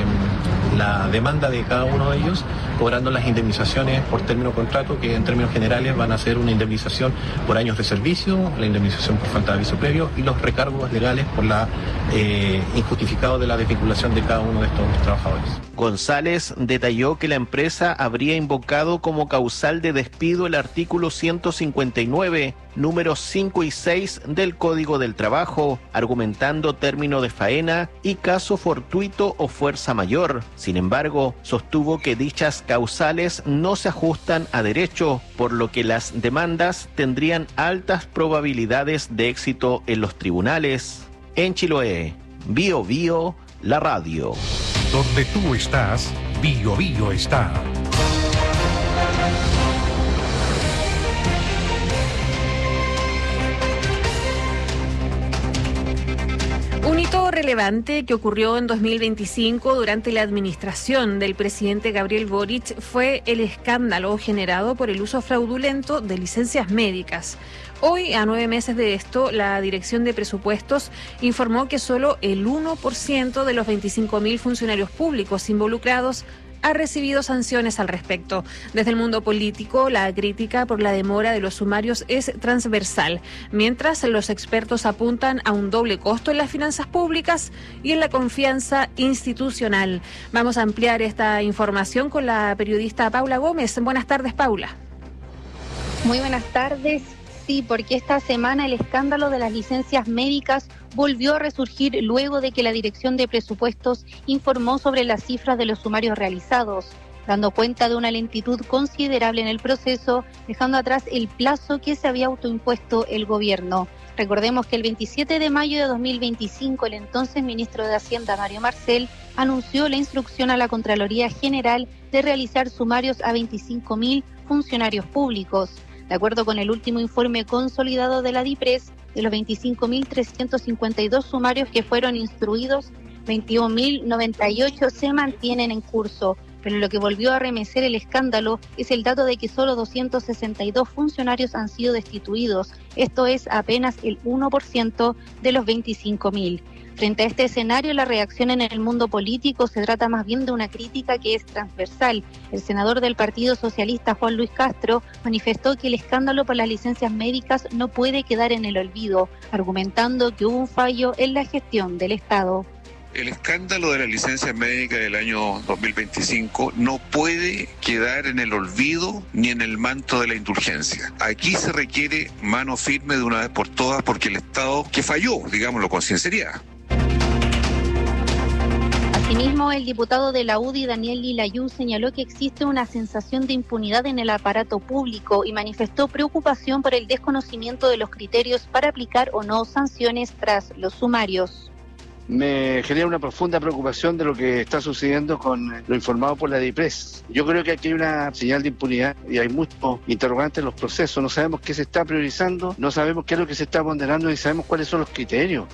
la demanda de cada uno de ellos, cobrando las indemnizaciones por término de contrato, que en términos generales van a ser una indemnización por años de servicio, la indemnización por falta de aviso previo y los recargos legales por la injustificado de la desvinculación de cada uno de estos trabajadores. González detalló que la empresa habría invocado como causal de despido el artículo 159, números 5 y 6 del Código del Trabajo, argumentando término de faena y caso fortuito o fuerza mayor. Sin embargo, sostuvo que dichas causales no se ajustan a derecho, por lo que las demandas tendrían altas probabilidades de éxito en los tribunales. En Chiloé, Bio Bio, la radio. Donde tú estás, Bio Bio está. Un hito relevante que ocurrió en 2025 durante la administración del presidente Gabriel Boric fue el escándalo generado por el uso fraudulento de licencias médicas. Hoy, a 9 meses de esto, la Dirección de Presupuestos informó que solo el 1% de los 25.000 funcionarios públicos involucrados ha recibido sanciones al respecto. Desde el mundo político, la crítica por la demora de los sumarios es transversal, mientras los expertos apuntan a un doble costo en las finanzas públicas y en la confianza institucional. Vamos a ampliar esta información con la periodista Paula Gómez. Buenas tardes, Paula. Muy buenas tardes. Sí, porque esta semana el escándalo de las licencias médicas volvió a resurgir luego de que la Dirección de Presupuestos informó sobre las cifras de los sumarios realizados, dando cuenta de una lentitud considerable en el proceso, dejando atrás el plazo que se había autoimpuesto el gobierno. Recordemos que el 27 de mayo de 2025, el entonces ministro de Hacienda, Mario Marcel, anunció la instrucción a la Contraloría General de realizar sumarios a 25.000 funcionarios públicos. De acuerdo con el último informe consolidado de la DIPRES, de los 25.352 sumarios que fueron instruidos, 21.098 se mantienen en curso. Pero lo que volvió a remecer el escándalo es el dato de que solo 262 funcionarios han sido destituidos. Esto es apenas el 1% de los 25.000. Frente a este escenario, la reacción en el mundo político se trata más bien de una crítica que es transversal. El senador del Partido Socialista, Juan Luis Castro, manifestó que el escándalo por las licencias médicas no puede quedar en el olvido, argumentando que hubo un fallo en la gestión del Estado. El escándalo de las licencias médicas del año 2025 no puede quedar en el olvido ni en el manto de la indulgencia. Aquí se requiere mano firme de una vez por todas porque el Estado que falló, digámoslo con sinceridad. Asimismo, el diputado de la UDI, Daniel Lilayú, señaló que existe una sensación de impunidad en el aparato público y manifestó preocupación por el desconocimiento de los criterios para aplicar o no sanciones tras los sumarios. Me genera una profunda preocupación de lo que está sucediendo con lo informado por la DIPRES. Yo creo que aquí hay una señal de impunidad y hay muchos interrogantes en los procesos. No sabemos qué se está priorizando, no sabemos qué es lo que se está ponderando ni sabemos cuáles son los criterios.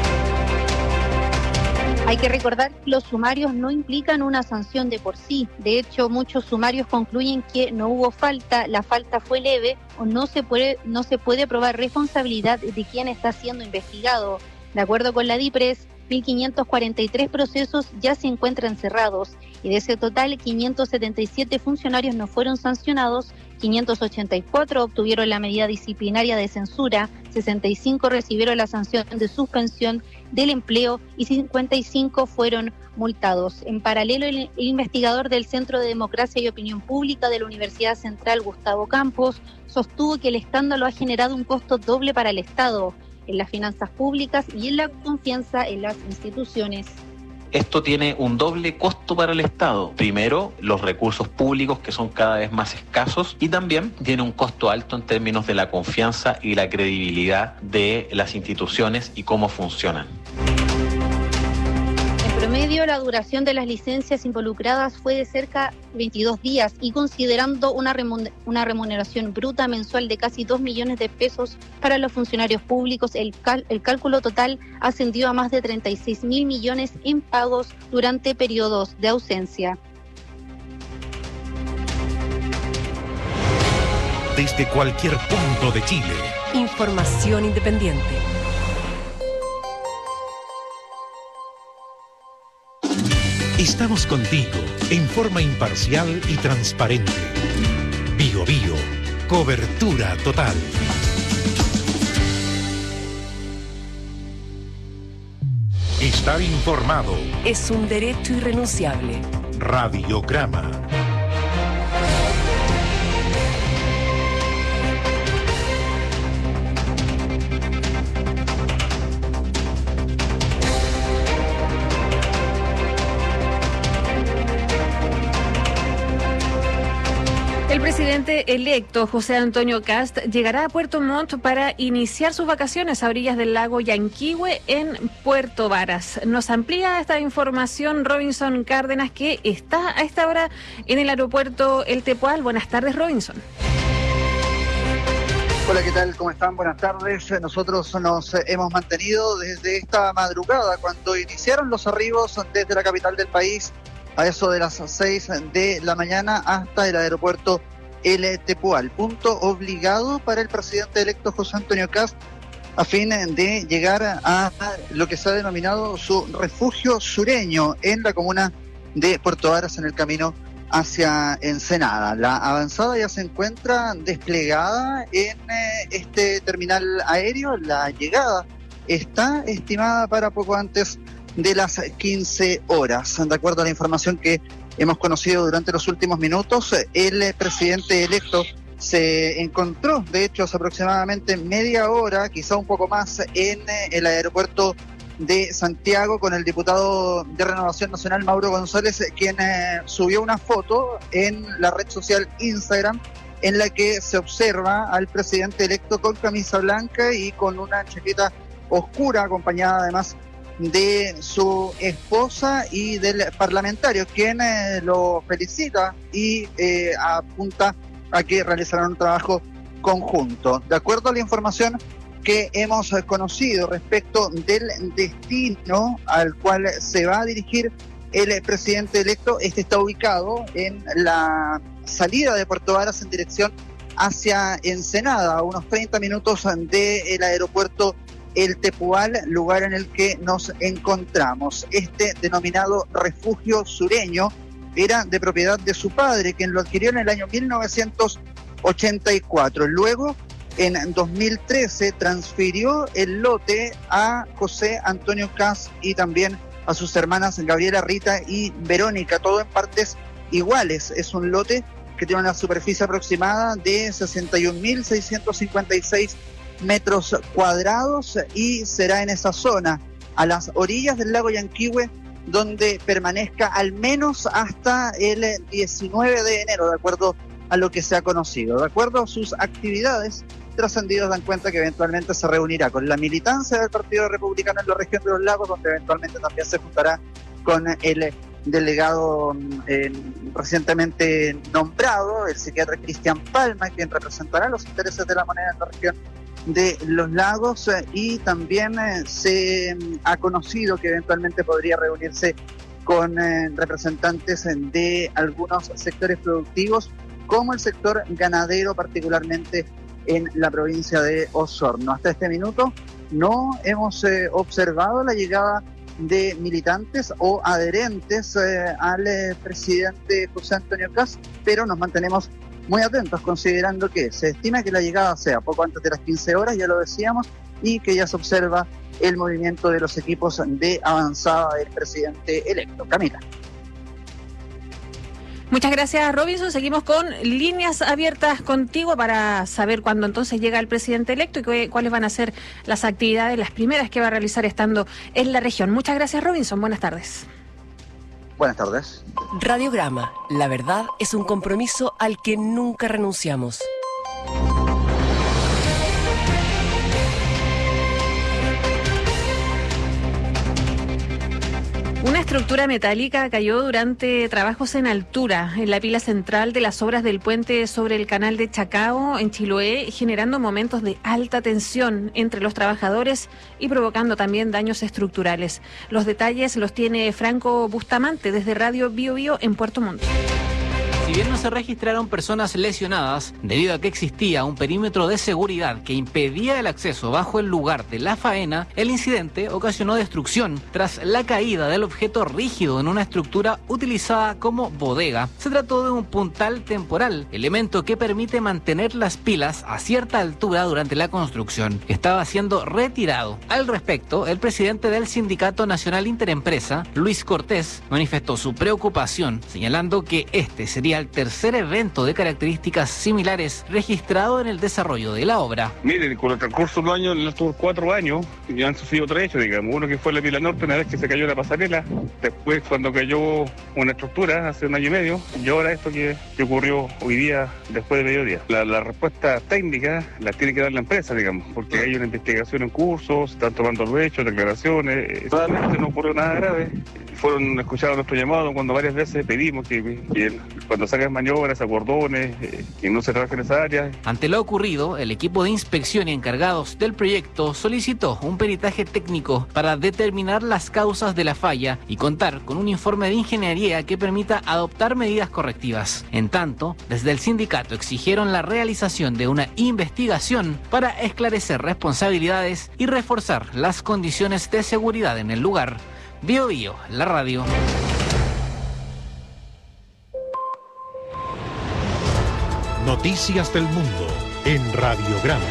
Hay que recordar que los sumarios no implican una sanción de por sí. De hecho, muchos sumarios concluyen que no hubo falta, la falta fue leve o no se puede probar responsabilidad de quien está siendo investigado. De acuerdo con la DIPRES, 1.543 procesos ya se encuentran cerrados y de ese total 577 funcionarios no fueron sancionados, 584 obtuvieron la medida disciplinaria de censura, 65 recibieron la sanción de suspensión del empleo y 55 fueron multados. En paralelo, el investigador del Centro de Democracia y Opinión Pública de la Universidad Central, Gustavo Campos, sostuvo que el escándalo ha generado un costo doble para el Estado, en las finanzas públicas y en la confianza en las instituciones. Esto tiene un doble costo para el Estado. Primero, los recursos públicos que son cada vez más escasos y también tiene un costo alto en términos de la confianza y la credibilidad de las instituciones y cómo funcionan. En promedio, la duración de las licencias involucradas fue de cerca de 22 días y considerando una remuneración bruta mensual de casi 2 millones de pesos para los funcionarios públicos, el cálculo total ascendió a más de 36.000 millones en pagos durante periodos de ausencia. Desde cualquier punto de Chile. Información independiente. Estamos contigo en forma imparcial y transparente. Bio Bio, cobertura total. Estar informado es un derecho irrenunciable. Radiograma. El presidente electo José Antonio Kast llegará a Puerto Montt para iniciar sus vacaciones a orillas del lago Yanquihue en Puerto Varas. Nos amplía esta información Robinson Cárdenas, que está a esta hora en el aeropuerto El Tepual. Buenas tardes, Robinson. Hola, ¿qué tal? ¿Cómo están? Buenas tardes. Nosotros nos hemos mantenido desde esta madrugada, cuando iniciaron los arribos desde la capital del país, a eso de las 6 de la mañana hasta el aeropuerto El Tepual, punto obligado para el presidente electo José Antonio Kast a fin de llegar a lo que se ha denominado su refugio sureño en la comuna de Puerto Varas, en el camino hacia Ensenada. La avanzada ya se encuentra desplegada en este terminal aéreo. La llegada está estimada para poco antes de las 15 horas. De acuerdo a la información que hemos conocido durante los últimos minutos, el presidente electo se encontró, de hecho, hace aproximadamente media hora, quizá un poco más, en el aeropuerto de Santiago con el diputado de Renovación Nacional, Mauro González, quien subió una foto en la red social Instagram en la que se observa al presidente electo con camisa blanca y con una chaqueta oscura, acompañada además de su esposa y del parlamentario, quien lo felicita y apunta a que realizarán un trabajo conjunto. De acuerdo a la información que hemos conocido respecto del destino al cual se va a dirigir el presidente electo, este está ubicado en la salida de Puerto Varas en dirección hacia Ensenada, a unos 30 minutos del aeropuerto El Tepual, lugar en el que nos encontramos. Este denominado refugio sureño era de propiedad de su padre, quien lo adquirió en el año 1984. Luego, en 2013, transfirió el lote a José Antonio Kast y también a sus hermanas Gabriela, Rita y Verónica, todo en partes iguales. Es un lote que tiene una superficie aproximada de 61.656 metros cuadrados y será en esa zona, a las orillas del lago Yanquihue, donde permanezca al menos hasta el 19 de enero, de acuerdo a lo que se ha conocido. De acuerdo a sus actividades, trascendidos dan cuenta que eventualmente se reunirá con la militancia del Partido Republicano en la región de los lagos, donde eventualmente también se juntará con el delegado recientemente nombrado, el psiquiatra Cristian Palma, quien representará los intereses de la moneda en la región de los lagos, y también se ha conocido que eventualmente podría reunirse con representantes de algunos sectores productivos, como el sector ganadero, particularmente en la provincia de Osorno. Hasta este minuto no hemos observado la llegada de militantes o adherentes al presidente José Antonio Kast, pero nos mantenemos muy atentos, considerando que se estima que la llegada sea poco antes de las 15 horas, ya lo decíamos, y que ya se observa el movimiento de los equipos de avanzada del presidente electo. Camila. Muchas gracias, Robinson. Seguimos con líneas abiertas contigo para saber cuándo entonces llega el presidente electo y cuáles van a ser las actividades, las primeras que va a realizar estando en la región. Muchas gracias, Robinson. Buenas tardes. Buenas tardes. Radiograma. La verdad es un compromiso al que nunca renunciamos. Una estructura metálica cayó durante trabajos en altura en la pila central de las obras del puente sobre el canal de Chacao en Chiloé, generando momentos de alta tensión entre los trabajadores y provocando también daños estructurales. Los detalles los tiene Franco Bustamante desde Radio Bio Bio en Puerto Montt. Si bien no se registraron personas lesionadas, debido a que existía un perímetro de seguridad que impedía el acceso bajo el lugar de la faena, el incidente ocasionó destrucción tras la caída del objeto rígido en una estructura utilizada como bodega. Se trató de un puntal temporal, elemento que permite mantener las pilas a cierta altura durante la construcción. Estaba siendo retirado. Al respecto, el presidente del Sindicato Nacional Interempresa, Luis Cortés, manifestó su preocupación, señalando que este sería el tercer evento de características similares registrado en el desarrollo de la obra. Miren, con el transcurso de los años, en estos 4 años, ya han sufrido 3 hechos, digamos. Uno que fue la pila norte, una vez que se cayó la pasarela, después cuando cayó una estructura hace 1 año y medio, y ahora esto que ocurrió hoy día, después de mediodía. La respuesta técnica la tiene que dar la empresa, digamos, porque hay una investigación en curso, se están tomando los hechos, declaraciones. Realmente no ocurrió nada grave. Fueron escuchados nuestro llamado cuando varias veces pedimos que cuando sacan maniobras, acordones, que no se trabaje en esa área. Ante lo ocurrido, el equipo de inspección y encargados del proyecto solicitó un peritaje técnico para determinar las causas de la falla y contar con un informe de ingeniería que permita adoptar medidas correctivas. En tanto, desde el sindicato exigieron la realización de una investigación para esclarecer responsabilidades y reforzar las condiciones de seguridad en el lugar. Bio Bio, la radio. Noticias del Mundo en Radiograma.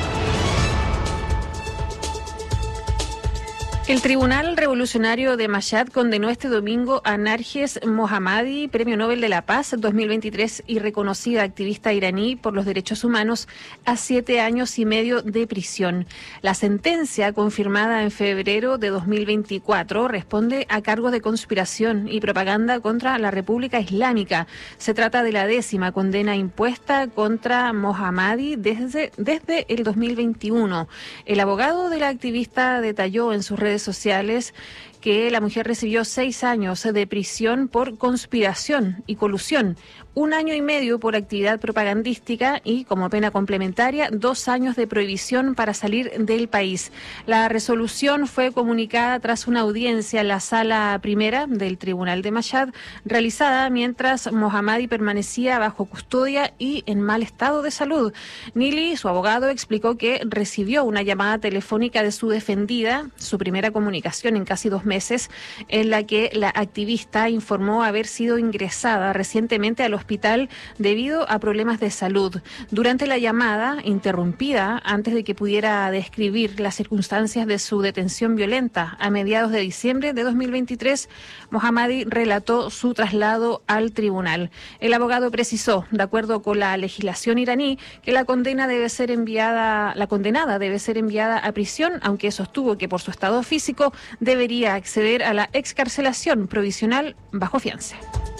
El Tribunal Revolucionario de Mashhad condenó este domingo a Narges Mohammadi, Premio Nobel de la Paz 2023 y reconocida activista iraní por los derechos humanos, a 7 años y medio de prisión. La sentencia, confirmada en febrero de 2024, responde a cargos de conspiración y propaganda contra la República Islámica. Se trata de la 10ª condena impuesta contra Mohammadi desde el 2021. El abogado de la activista detalló en sus redes sociales que la mujer recibió 6 años de prisión por conspiración y colusión, 1 año y medio por actividad propagandística y, como pena complementaria, 2 años de prohibición para salir del país. La resolución fue comunicada tras una audiencia en la sala primera del Tribunal de Mashhad, realizada mientras Mohammadi permanecía bajo custodia y en mal estado de salud. Nili, su abogado, explicó que recibió una llamada telefónica de su defendida, su primera comunicación en casi 2 meses, en la que la activista informó haber sido ingresada recientemente al hospital debido a problemas de salud. Durante la llamada, interrumpida antes de que pudiera describir las circunstancias de su detención violenta a mediados de diciembre de 2023, Mohammadi relató su traslado al tribunal. El abogado precisó, de acuerdo con la legislación iraní, que la condenada debe ser enviada a prisión, aunque sostuvo que por su estado físico debería acceder a la excarcelación provisional bajo fianza.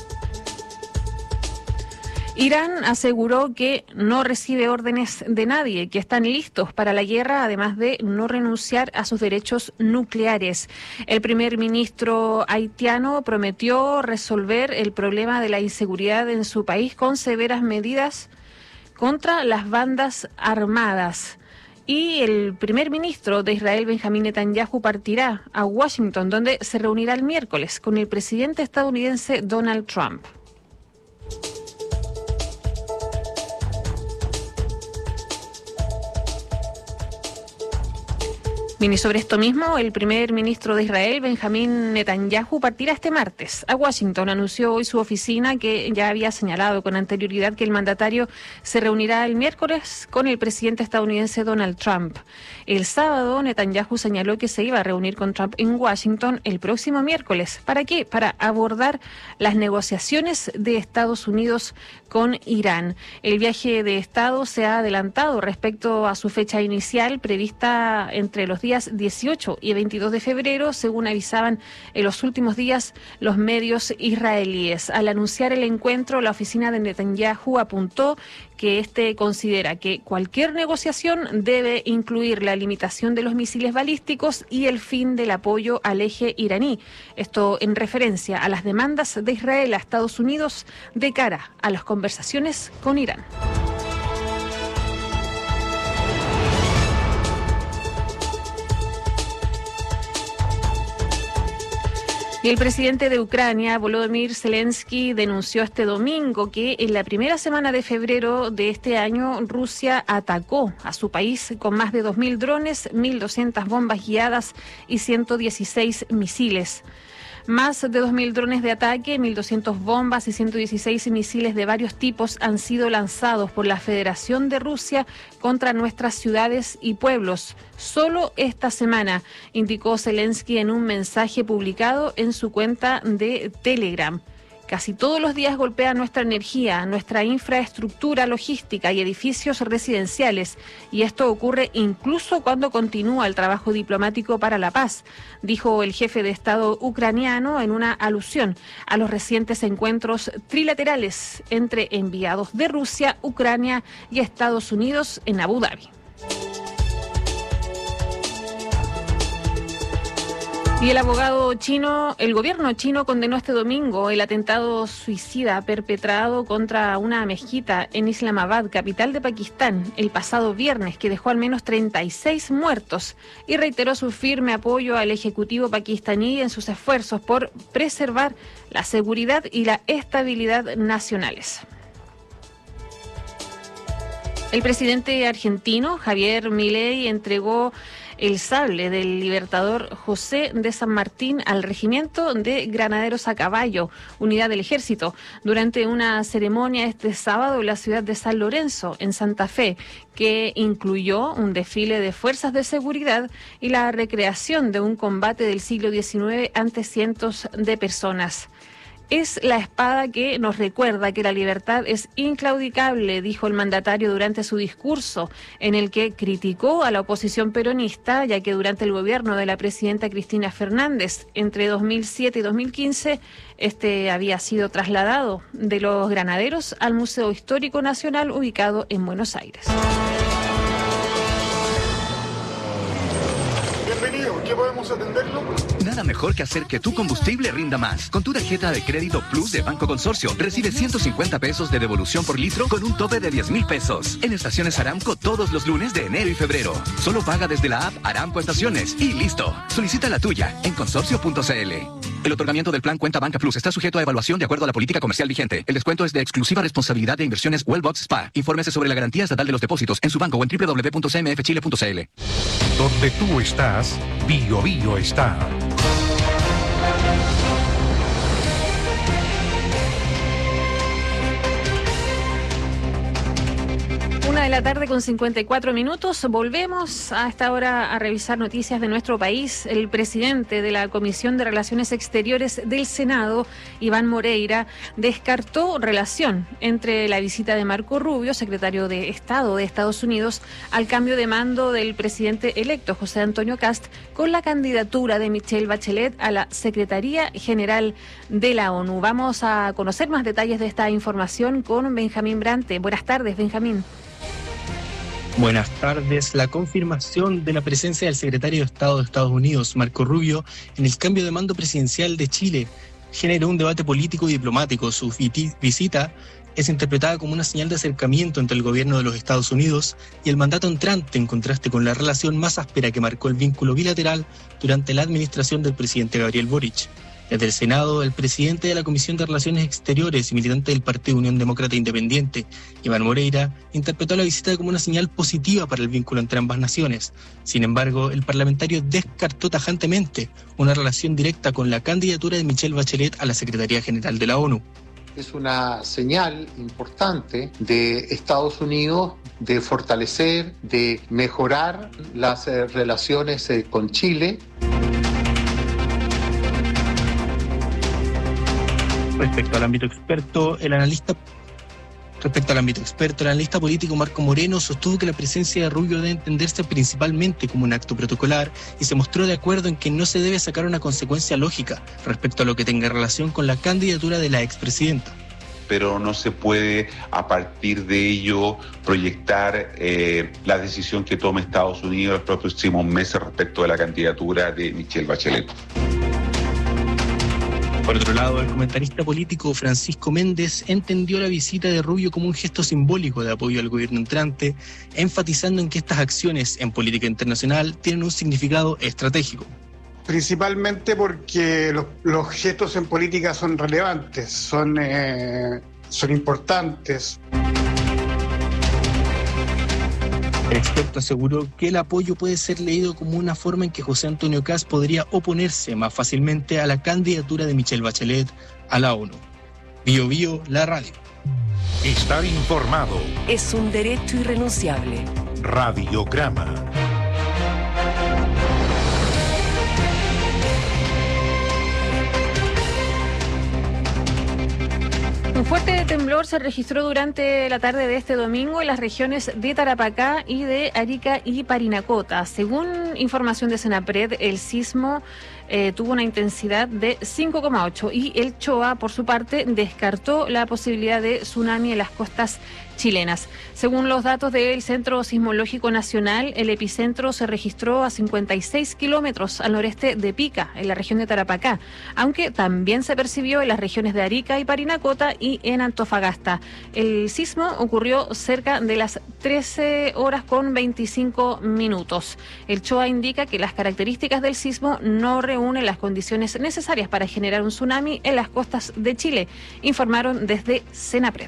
Irán aseguró que no recibe órdenes de nadie, que están listos para la guerra, además de no renunciar a sus derechos nucleares. El primer ministro haitiano prometió resolver el problema de la inseguridad en su país con severas medidas contra las bandas armadas. Y el primer ministro de Israel, Benjamín Netanyahu, partirá a Washington, donde se reunirá el miércoles con el presidente estadounidense Donald Trump. Bien, y sobre esto mismo, el primer ministro de Israel, Benjamín Netanyahu, partirá este martes a Washington. Anunció hoy su oficina que ya había señalado con anterioridad que el mandatario se reunirá el miércoles con el presidente estadounidense Donald Trump. El sábado, Netanyahu señaló que se iba a reunir con Trump en Washington el próximo miércoles. ¿Para qué? Para abordar las negociaciones de Estados Unidos con Irán. El viaje de Estado se ha adelantado respecto a su fecha inicial, prevista entre los días 18 y 22 de febrero, según avisaban en los últimos días los medios israelíes. Al anunciar el encuentro, la oficina de Netanyahu apuntó que este considera que cualquier negociación debe incluir la limitación de los misiles balísticos y el fin del apoyo al eje iraní. Esto en referencia a las demandas de Israel a Estados Unidos de cara a las conversaciones con Irán. Y el presidente de Ucrania, Volodymyr Zelensky, denunció este domingo que en la primera semana de febrero de este año Rusia atacó a su país con más de 2.000 drones, 1.200 bombas guiadas y 116 misiles. Más de 2.000 drones de ataque, 1.200 bombas y 116 misiles de varios tipos han sido lanzados por la Federación de Rusia contra nuestras ciudades y pueblos. Solo esta semana, indicó Zelensky en un mensaje publicado en su cuenta de Telegram. Casi todos los días golpea nuestra energía, nuestra infraestructura logística y edificios residenciales, y esto ocurre incluso cuando continúa el trabajo diplomático para la paz, dijo el jefe de Estado ucraniano en una alusión a los recientes encuentros trilaterales entre enviados de Rusia, Ucrania y Estados Unidos en Abu Dhabi. Y el gobierno chino condenó este domingo el atentado suicida perpetrado contra una mezquita en Islamabad, capital de Pakistán, el pasado viernes, que dejó al menos 36 muertos, y reiteró su firme apoyo al ejecutivo pakistaní en sus esfuerzos por preservar la seguridad y la estabilidad nacionales. El presidente argentino, Javier Milei, entregó el sable del libertador José de San Martín al Regimiento de Granaderos a Caballo, unidad del Ejército, durante una ceremonia este sábado en la ciudad de San Lorenzo, en Santa Fe, que incluyó un desfile de fuerzas de seguridad y la recreación de un combate del siglo XIX ante cientos de personas. Es la espada que nos recuerda que la libertad es inclaudicable, dijo el mandatario durante su discurso, en el que criticó a la oposición peronista, ya que durante el gobierno de la presidenta Cristina Fernández, entre 2007 y 2015, había sido trasladado de los Granaderos al Museo Histórico Nacional, ubicado en Buenos Aires. Bienvenido, ¿qué podemos atenderlo? Nada mejor que hacer que tu combustible rinda más. Con tu tarjeta de crédito Plus de Banco Consorcio, recibe 150 pesos de devolución por litro con un tope de 10.000 pesos. En estaciones Aramco todos los lunes de enero y febrero. Solo paga desde la app Aramco Estaciones y listo. Solicita la tuya en consorcio.cl. El otorgamiento del plan Cuenta Banca Plus está sujeto a evaluación de acuerdo a la política comercial vigente. El descuento es de exclusiva responsabilidad de Inversiones Wellbox SPA. Infórmese sobre la garantía estatal de los depósitos en su banco o en www.cmfchile.cl. Donde tú estás, Bio Bio está. Una de la tarde con 54 minutos. Volvemos a esta hora a revisar noticias de nuestro país. El presidente de la Comisión de Relaciones Exteriores del Senado, Iván Moreira, descartó relación entre la visita de Marco Rubio, secretario de Estado de Estados Unidos, al cambio de mando del presidente electo, José Antonio Kast, con la candidatura de Michelle Bachelet a la Secretaría General de la ONU. Vamos a conocer más detalles de esta información con Benjamín Brante. Buenas tardes, Benjamín. Buenas tardes. La confirmación de la presencia del secretario de Estado de Estados Unidos, Marco Rubio, en el cambio de mando presidencial de Chile generó un debate político y diplomático. Su visita es interpretada como una señal de acercamiento entre el gobierno de los Estados Unidos y el mandato entrante, en contraste con la relación más áspera que marcó el vínculo bilateral durante la administración del presidente Gabriel Boric. Desde el Senado, el presidente de la Comisión de Relaciones Exteriores y militante del Partido Unión Demócrata Independiente, Iván Moreira, interpretó la visita como una señal positiva para el vínculo entre ambas naciones. Sin embargo, el parlamentario descartó tajantemente una relación directa con la candidatura de Michelle Bachelet a la Secretaría General de la ONU. Es una señal importante de Estados Unidos de fortalecer, de mejorar las relaciones con Chile. Respecto al ámbito experto, el analista político Marco Moreno sostuvo que la presencia de Rubio debe entenderse principalmente como un acto protocolar y se mostró de acuerdo en que no se debe sacar una consecuencia lógica respecto a lo que tenga relación con la candidatura de la expresidenta. Pero no se puede a partir de ello proyectar la decisión que tome Estados Unidos en los próximos meses respecto de la candidatura de Michelle Bachelet. Por otro lado, el comentarista político Francisco Méndez entendió la visita de Rubio como un gesto simbólico de apoyo al gobierno entrante, enfatizando en que estas acciones en política internacional tienen un significado estratégico. Principalmente porque los gestos en política son relevantes, son importantes. El experto aseguró que el apoyo puede ser leído como una forma en que José Antonio Kast podría oponerse más fácilmente a la candidatura de Michelle Bachelet a la ONU. Bio Bio, la radio. Estar informado es un derecho irrenunciable. Radiograma. Un fuerte temblor se registró durante la tarde de este domingo en las regiones de Tarapacá y de Arica y Parinacota. Según información de Senapred, el sismo tuvo una intensidad de 5,8 y el CHOA, por su parte, descartó la posibilidad de tsunami en las costas chilenas. Según los datos del Centro Sismológico Nacional, el epicentro se registró a 56 kilómetros al noreste de Pica, en la región de Tarapacá, aunque también se percibió en las regiones de Arica y Parinacota y en Antofagasta. El sismo ocurrió cerca de las 13 horas con 25 minutos. El CHOA indica que las características del sismo no reúnen las condiciones necesarias para generar un tsunami en las costas de Chile, informaron desde Senapred.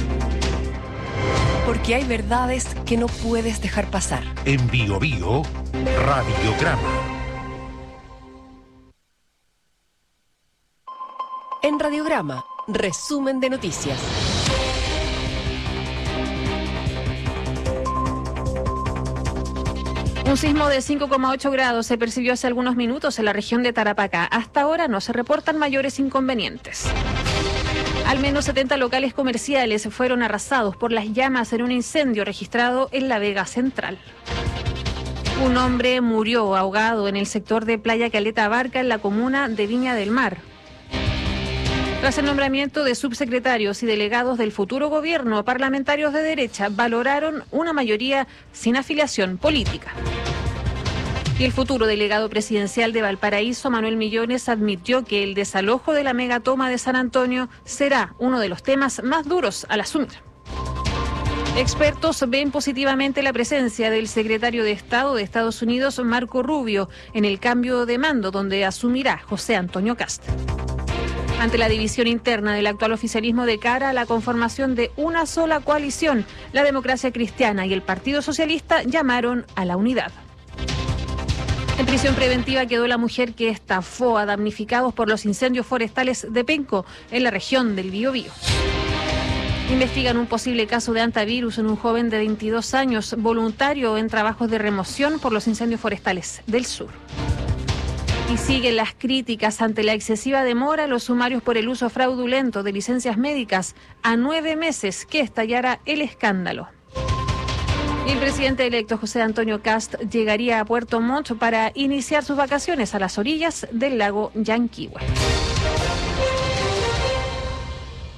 Porque hay verdades que no puedes dejar pasar. En Bio Bio, Radiograma. En Radiograma, resumen de noticias. Un sismo de 5,8 grados se percibió hace algunos minutos en la región de Tarapacá. Hasta ahora no se reportan mayores inconvenientes. Al menos 70 locales comerciales fueron arrasados por las llamas en un incendio registrado en La Vega Central. Un hombre murió ahogado en el sector de Playa Caleta Barca, en la comuna de Viña del Mar. Tras el nombramiento de subsecretarios y delegados del futuro gobierno, parlamentarios de derecha valoraron una mayoría sin afiliación política. Y el futuro delegado presidencial de Valparaíso, Manuel Millones, admitió que el desalojo de la megatoma de San Antonio será uno de los temas más duros al asumir. Expertos ven positivamente la presencia del secretario de Estado de Estados Unidos, Marco Rubio, en el cambio de mando donde asumirá José Antonio Kast. Ante la división interna del actual oficialismo de cara a la conformación de una sola coalición, la Democracia Cristiana y el Partido Socialista llamaron a la unidad. En prisión preventiva quedó la mujer que estafó a damnificados por los incendios forestales de Penco, en la región del Biobío. Investigan un posible caso de hantavirus en un joven de 22 años, voluntario en trabajos de remoción por los incendios forestales del sur. Y siguen las críticas ante la excesiva demora en los sumarios por el uso fraudulento de licencias médicas a 9 meses que estallara el escándalo. Y el presidente electo José Antonio Kast llegaría a Puerto Montt para iniciar sus vacaciones a las orillas del lago Yanquihue.